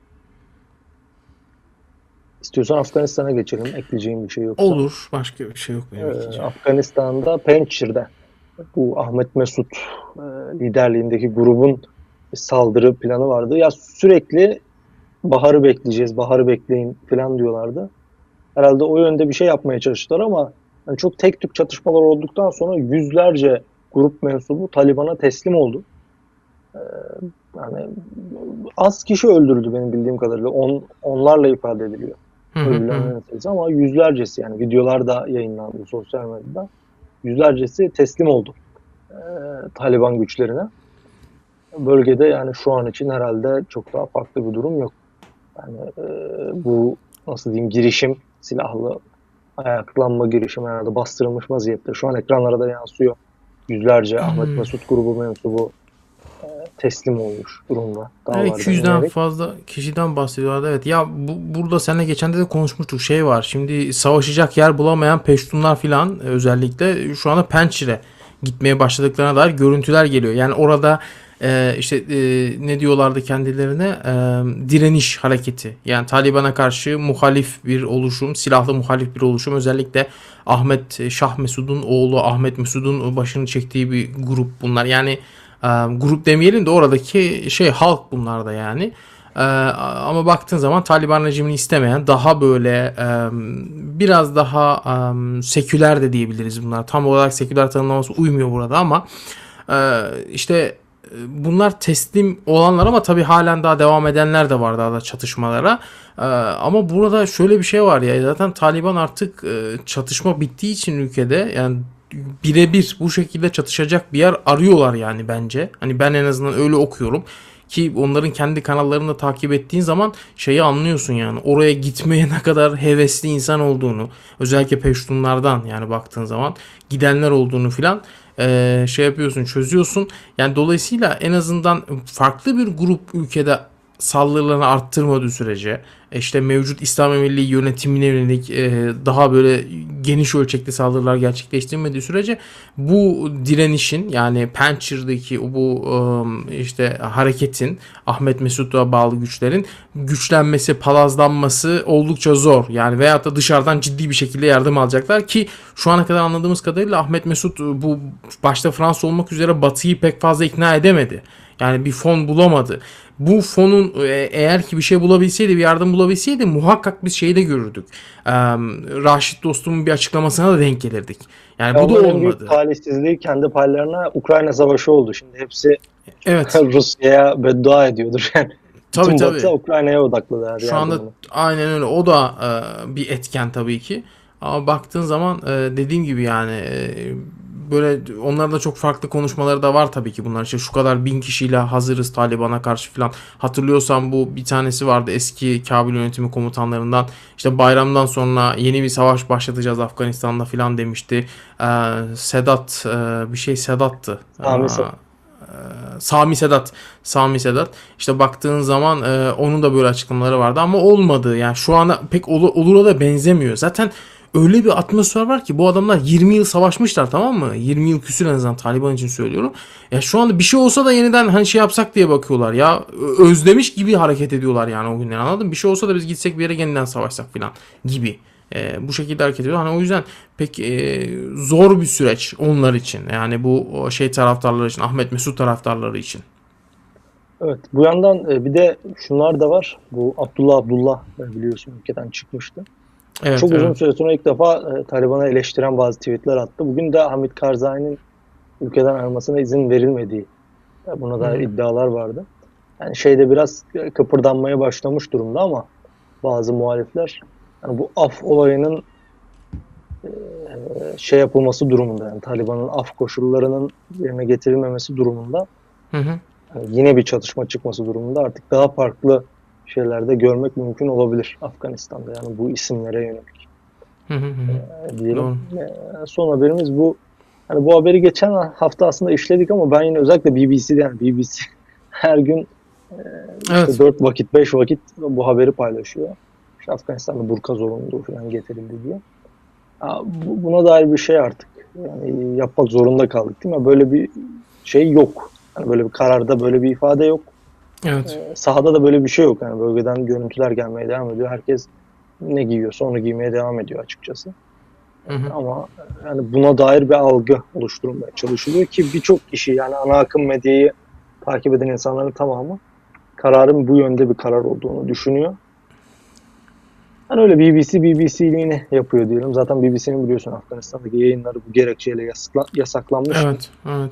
İstiyorsan Afganistan'a geçelim. Ekleyeceğim bir şey yoksa. Olur. Başka bir şey yok benim Ee, ekleyeceğim. Afganistan'da Pençir'de bu Ahmet Mesut e, liderliğindeki grubun bir saldırı planı vardı. Ya sürekli baharı bekleyeceğiz, baharı bekleyin falan diyorlardı. Herhalde o yönde bir şey yapmaya çalıştılar ama yani çok tek tük çatışmalar olduktan sonra yüzlerce grup mensubu Taliban'a teslim oldu. Ee, yani az kişi öldürüldü benim bildiğim kadarıyla. On, onlarla ifade ediliyor. Hı hı hı. Öldürülenlerin sayısı ama yüzlercesi yani videolar da yayınlandı sosyal medyada. Yüzlercesi teslim oldu e, Taliban güçlerine. Bölgede yani şu an için herhalde çok daha farklı bir durum yok. Yani e, bu nasıl diyeyim girişim silahlı ayaklanma girişimi herhalde bastırılmış vaziyette. Şu an ekranlara da yansıyor. Yüzlerce Ahmet Hmm. Mesut grubu mensubu e, teslim olmuş durumda. Evet, Dağlardan iki yüzden inerek. fazla kişiden bahsediyorlardı. Evet. Ya bu, burada seninle geçen de de konuşmuştuk. Şey var. Şimdi savaşacak yer bulamayan Peştunlar filan, e, özellikle şu anda Pençire gitmeye başladıklarına dair görüntüler geliyor. Yani orada e, işte e, ne diyorlardı kendilerine? E, direniş hareketi. Yani Taliban'a karşı muhalif bir oluşum, silahlı muhalif bir oluşum. Özellikle Ahmet Şah Mesud'un oğlu Ahmet Mesud'un başını çektiği bir grup bunlar. Yani e, grup demeyelim de oradaki şey halk bunlar da yani. E, ama baktığın zaman Taliban rejimini istemeyen daha böyle e, biraz daha e, seküler de diyebiliriz bunlar. Tam olarak seküler tanımlaması uymuyor burada ama e, işte e, bunlar teslim olanlar ama tabii halen daha devam edenler de var daha da çatışmalara. E, ama burada şöyle bir şey var ya, zaten Taliban artık e, çatışma bittiği için ülkede yani birebir bu şekilde çatışacak bir yer arıyorlar yani bence. Hani ben en azından öyle okuyorum ki onların kendi kanallarını da takip ettiğin zaman şeyi anlıyorsun yani oraya gitmeye ne kadar hevesli insan olduğunu, özellikle Peştunlardan yani baktığın zaman gidenler olduğunu filan eee, şey yapıyorsun, çözüyorsun. Yani dolayısıyla en azından farklı bir grup ülkede saldırılarını arttırmadığı sürece işte mevcut İslam Emirliği yönetimine yönelik e, daha böyle geniş ölçekli saldırılar gerçekleştirmediği sürece bu direnişin yani Pençir'deki bu e, işte hareketin, Ahmet Mesut'a bağlı güçlerin güçlenmesi, palazlanması oldukça zor. Yani veyahut da dışarıdan ciddi bir şekilde yardım alacaklar ki şu ana kadar anladığımız kadarıyla Ahmet Mesut bu başta Fransa olmak üzere Batı'yı pek fazla ikna edemedi. Yani bir fon bulamadı. Bu fonun e, eğer ki bir şey bulabilseydi, bir yardım bulabilseydi muhakkak biz şeyi de görürdük. Ee, Raşit dostumun bir açıklamasına da denk gelirdik. Yani Ya bu da onların en büyük olmadı. talihsizliği kendi paylarına Ukrayna Savaşı oldu. Şimdi hepsi Evet. Rusya'ya beddua ediyordur. Yani Tabii bütün Batı tabii. Ukrayna'ya odakladı her Şu anda yardımını. aynen öyle. O da e, bir etken tabii ki. Ama baktığın zaman e, dediğim gibi yani e, böyle onlarda çok farklı konuşmaları da var tabii ki bunlar. İşte şu kadar bin kişiyle hazırız Taliban'a karşı falan. Hatırlıyorsan bu bir tanesi vardı eski Kabil yönetimi komutanlarından. İşte bayramdan sonra yeni bir savaş başlatacağız Afganistan'da falan demişti. E, Sedat e, bir şey Sedat'tı. E, Sami Sami Sedat. Sami Sedat. İşte baktığın zaman e, onun da böyle açıklamaları vardı ama olmadı. Yani şu ana pek ol, olura da benzemiyor. Zaten öyle bir atmosfer var ki bu adamlar yirmi yıl savaşmışlar, tamam mı? yirmi yıl küsür en azından Taliban için söylüyorum. Ya şu anda bir şey olsa da yeniden hani şey yapsak diye bakıyorlar ya. Özlemiş gibi hareket ediyorlar yani o günleri, anladın mı? Bir şey olsa da biz gitsek bir yere yeniden savaşsak falan gibi. E, bu şekilde hareket ediyor. Hani o yüzden pek e, zor bir süreç onlar için. Yani bu şey taraftarları için, Ahmet Mesut taraftarları için. Evet, bu yandan e, bir de şunlar da var. Bu Abdullah Abdullah e, biliyorsun ülkeden çıkmıştı. Evet, Çok uzun evet. süre sonra ilk defa e, Taliban'ı eleştiren bazı tweetler attı. Bugün de Hamid Karzai'nin ülkeden ayrılmasına izin verilmediği e, buna Hı dair hı. iddialar vardı. Yani şeyde biraz e, kıpırdanmaya başlamış durumda ama bazı muhalifler yani bu af olayının e, şey yapılması durumunda yani Taliban'ın af koşullarının yerine getirilmemesi durumunda Hı hı. hani yine bir çatışma çıkması durumunda artık daha farklı şeylerde görmek mümkün olabilir Afganistan'da. Yani bu isimlere yönelik Hı hı hı. e, diyelim. Doğru. E, son haberimiz bu. Hani bu haberi geçen hafta aslında işledik ama ben yine özellikle B B C'den, yani B B C her gün işte Evet. dört vakit, beş vakit bu haberi paylaşıyor. İşte Afganistan'da burka zorunluluğu falan getirildi diye. Ya bu- buna dair bir şey artık. Yani yapmak zorunda kaldık değil mi? Böyle bir şey yok. Yani böyle bir kararda böyle bir ifade yok. Evet. Ee, sahada da böyle bir şey yok. Yani bölgeden görüntüler gelmeye devam ediyor. Herkes ne giyiyorsa onu giymeye devam ediyor açıkçası. Hı hı. Ama yani buna dair bir algı oluşturulmaya çalışılıyor ki birçok kişi, yani ana akım medyayı takip eden insanların tamamı kararın bu yönde bir karar olduğunu düşünüyor. Yani öyle B B C B B C'liğini yapıyor diyelim. Zaten B B C'nin biliyorsun Afganistan'daki yayınları bu gerekçeyle yasakla, yasaklanmıştı. Evet, evet.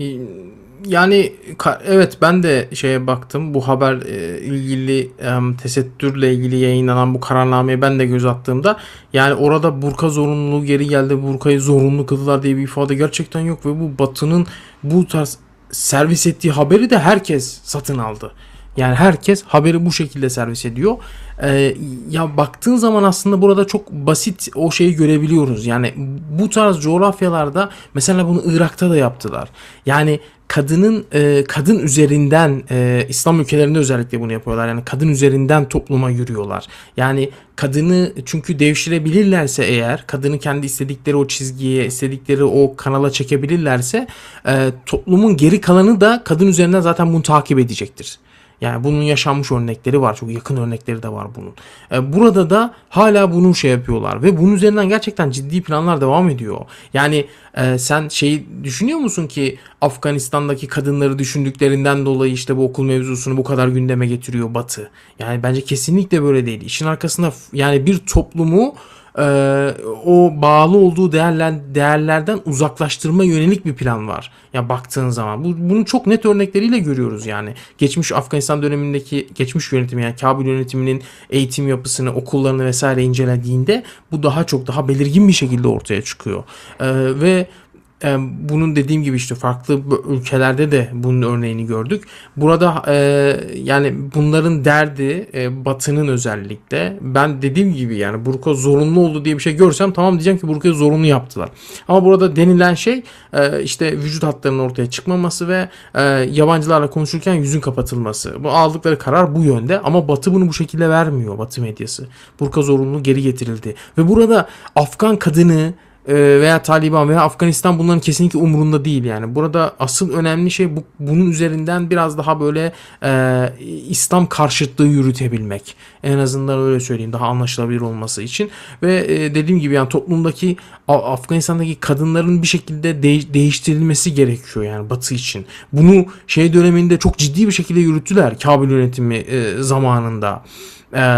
Yani ka- evet, ben de şeye baktım. Bu haber e, ilgili em, tesettürle ilgili yayınlanan bu kararnameye ben de göz attığımda, yani orada burka zorunluluğu geri geldi. Burkayı zorunlu kıldılar diye bir ifade gerçekten yok ve bu Batı'nın bu tarz servis ettiği haberi de herkes satın aldı. Yani herkes haberi bu şekilde servis ediyor. Ee, ya baktığın zaman aslında burada çok basit o şeyi görebiliyoruz. Yani bu tarz coğrafyalarda mesela bunu Irak'ta da yaptılar. Yani kadının e, kadın üzerinden e, İslam ülkelerinde özellikle bunu yapıyorlar. Yani kadın üzerinden topluma yürüyorlar. Yani kadını çünkü devşirebilirlerse, eğer kadını kendi istedikleri o çizgiye, istedikleri o kanala çekebilirlerse e, toplumun geri kalanı da kadın üzerinden zaten bunu takip edecektir. Yani bunun yaşanmış örnekleri var. Çok yakın örnekleri de var bunun. E, burada da hala bunu şey yapıyorlar ve bunun üzerinden gerçekten ciddi planlar devam ediyor. Yani e, sen şeyi düşünüyor musun ki Afganistan'daki kadınları düşündüklerinden dolayı işte bu okul mevzusunu bu kadar gündeme getiriyor Batı? Yani bence kesinlikle böyle değil. İşin arkasında f- yani bir toplumu e, o bağlı olduğu değerler, değerlerden uzaklaştırma yönelik bir plan var. Ya baktığın zaman bu, bunun çok net örnekleriyle görüyoruz yani. Geçmiş Afganistan dönemindeki geçmiş yönetim, yani Kabil yönetiminin eğitim yapısını, okullarını vesaire incelediğinde bu daha çok daha belirgin bir şekilde ortaya çıkıyor. Ee, ve e, bunun dediğim gibi işte farklı ülkelerde de bunun örneğini gördük. Burada e, yani bunların derdi e, Batı'nın özellikle, ben dediğim gibi yani burka zorunlu oldu diye bir şey görsem tamam diyeceğim ki burkayı zorunlu yaptılar. Ama burada denilen şey e, işte vücut hatlarının ortaya çıkmaması ve e, yabancılarla konuşurken yüzün kapatılması. Bu aldıkları karar bu yönde ama Batı bunu bu şekilde vermiyor, Batı medyası. Burka zorunluluğu geri getirildi. Ve burada Afgan kadını veya Taliban veya Afganistan bunların kesinlikle umurunda değil yani. Burada asıl önemli şey bu, bunun üzerinden biraz daha böyle e, İslam karşıtlığı yürütebilmek. En azından öyle söyleyeyim, daha anlaşılabilir olması için. Ve e, dediğim gibi yani toplumdaki Afganistan'daki kadınların bir şekilde de- değiştirilmesi gerekiyor yani Batı için. Bunu şey döneminde çok ciddi bir şekilde yürüttüler, Kabil yönetimi e, zamanında. Eee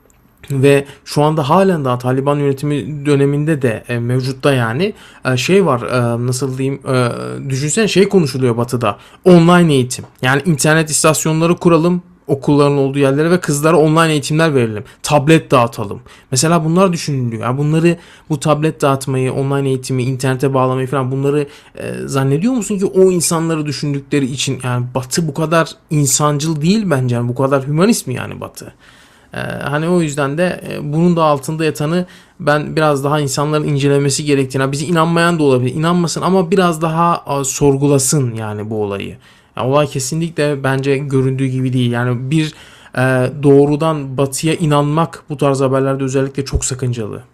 Ve şu anda halen daha Taliban yönetimi döneminde de e, mevcutta yani e, şey var, e, nasıl diyeyim, e, düşünsene şey konuşuluyor Batı'da, online eğitim, yani internet istasyonları kuralım okulların olduğu yerlere ve kızlara online eğitimler verelim, tablet dağıtalım mesela, bunlar düşünülüyor. Yani bunları, bu tablet dağıtmayı, online eğitimi, internete bağlamayı falan, bunları e, zannediyor musun ki o insanları düşündükleri için? Yani Batı bu kadar insancıl değil bence, yani bu kadar hümanist mi yani Batı? Ee, hani o yüzden de e, bunun da altında yatanı ben biraz daha insanların incelemesi gerektiğine, bizi inanmayan da olabilir, inanmasın ama biraz daha a, sorgulasın yani bu olayı. Yani olay kesinlikle bence göründüğü gibi değil. Yani bir e, doğrudan Batı'ya inanmak bu tarz haberlerde özellikle çok sakıncalı.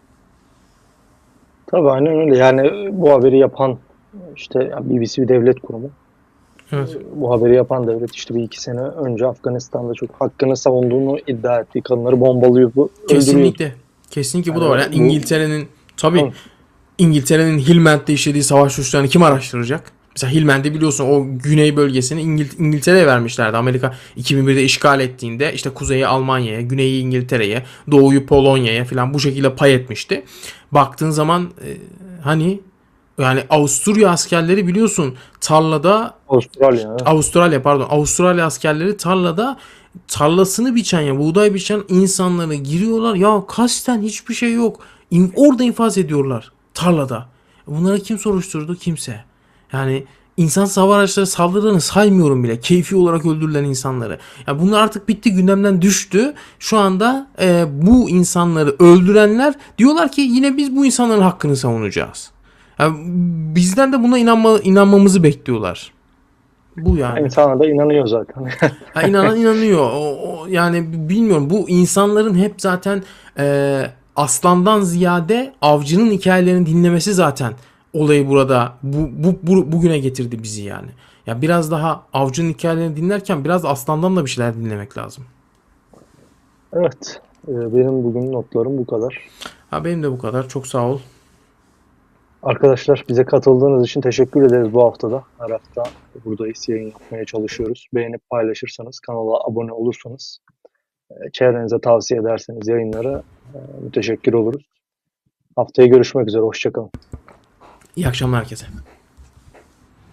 Tabii aynen öyle. Yani bu haberi yapan işte yani B B C bir devlet kurumu. Evet. Bu haberi yapan devlet işte bir iki sene önce Afganistan'da çok hakkını savunduğunu iddia ettiği kadınları bombalıyordu, öldürüyordu. Kesinlikle. Kesinlikle bu da var. Yani Yani bu İngiltere'nin tabii hı, İngiltere'nin Helmand'de işlediği savaş suçlarını kim araştıracak? Mesela Helmand'i biliyorsun, o güney bölgesini İngil- İngiltere'ye vermişlerdi. Amerika iki bin birde işgal ettiğinde işte kuzeyi Almanya'ya, güneyi İngiltere'ye, doğuyu Polonya'ya falan bu şekilde pay etmişti. Baktığın zaman e, hani yani Avusturya askerleri biliyorsun tarlada, Avustralya. Evet. Avustralya pardon Avustralya askerleri tarlada tarlasını biçen, ya buğday biçen insanlara giriyorlar. Ya kasten hiçbir şey yok. İn- orada infaz ediyorlar tarlada. Bunları kim soruşturdu? Kimse. Yani İnsansız hava araçları saldırılarını saymıyorum bile. Keyfi olarak öldürülen insanları. Ya bunlar artık bitti, gündemden düştü. Şu anda e, bu insanları öldürenler diyorlar ki yine biz bu insanların hakkını savunacağız. Ya bizden de buna inanma, inanmamızı bekliyorlar. Bu yani. İnsana da inanıyor zaten. Ha, inanan inanıyor. O, o- yani bilmiyorum. Bu insanların hep zaten e, aslandan ziyade avcının hikayelerini dinlemesi zaten olayı burada bu, bu, bu bugüne getirdi bizi yani. Ya biraz daha avcının hikayelerini dinlerken biraz aslandan da bir şeyler dinlemek lazım. Evet. e, Benim bugün notlarım bu kadar. Ha benim de bu kadar. Çok sağ ol. Arkadaşlar bize katıldığınız için teşekkür ederiz bu haftada. Her hafta buradayız, yayın yapmaya çalışıyoruz. Beğenip paylaşırsanız, kanala abone olursanız, e, çevrenize tavsiye ederseniz yayınları e, müteşekkir oluruz. Haftaya görüşmek üzere, hoşça kalın. İyi akşamlar herkese.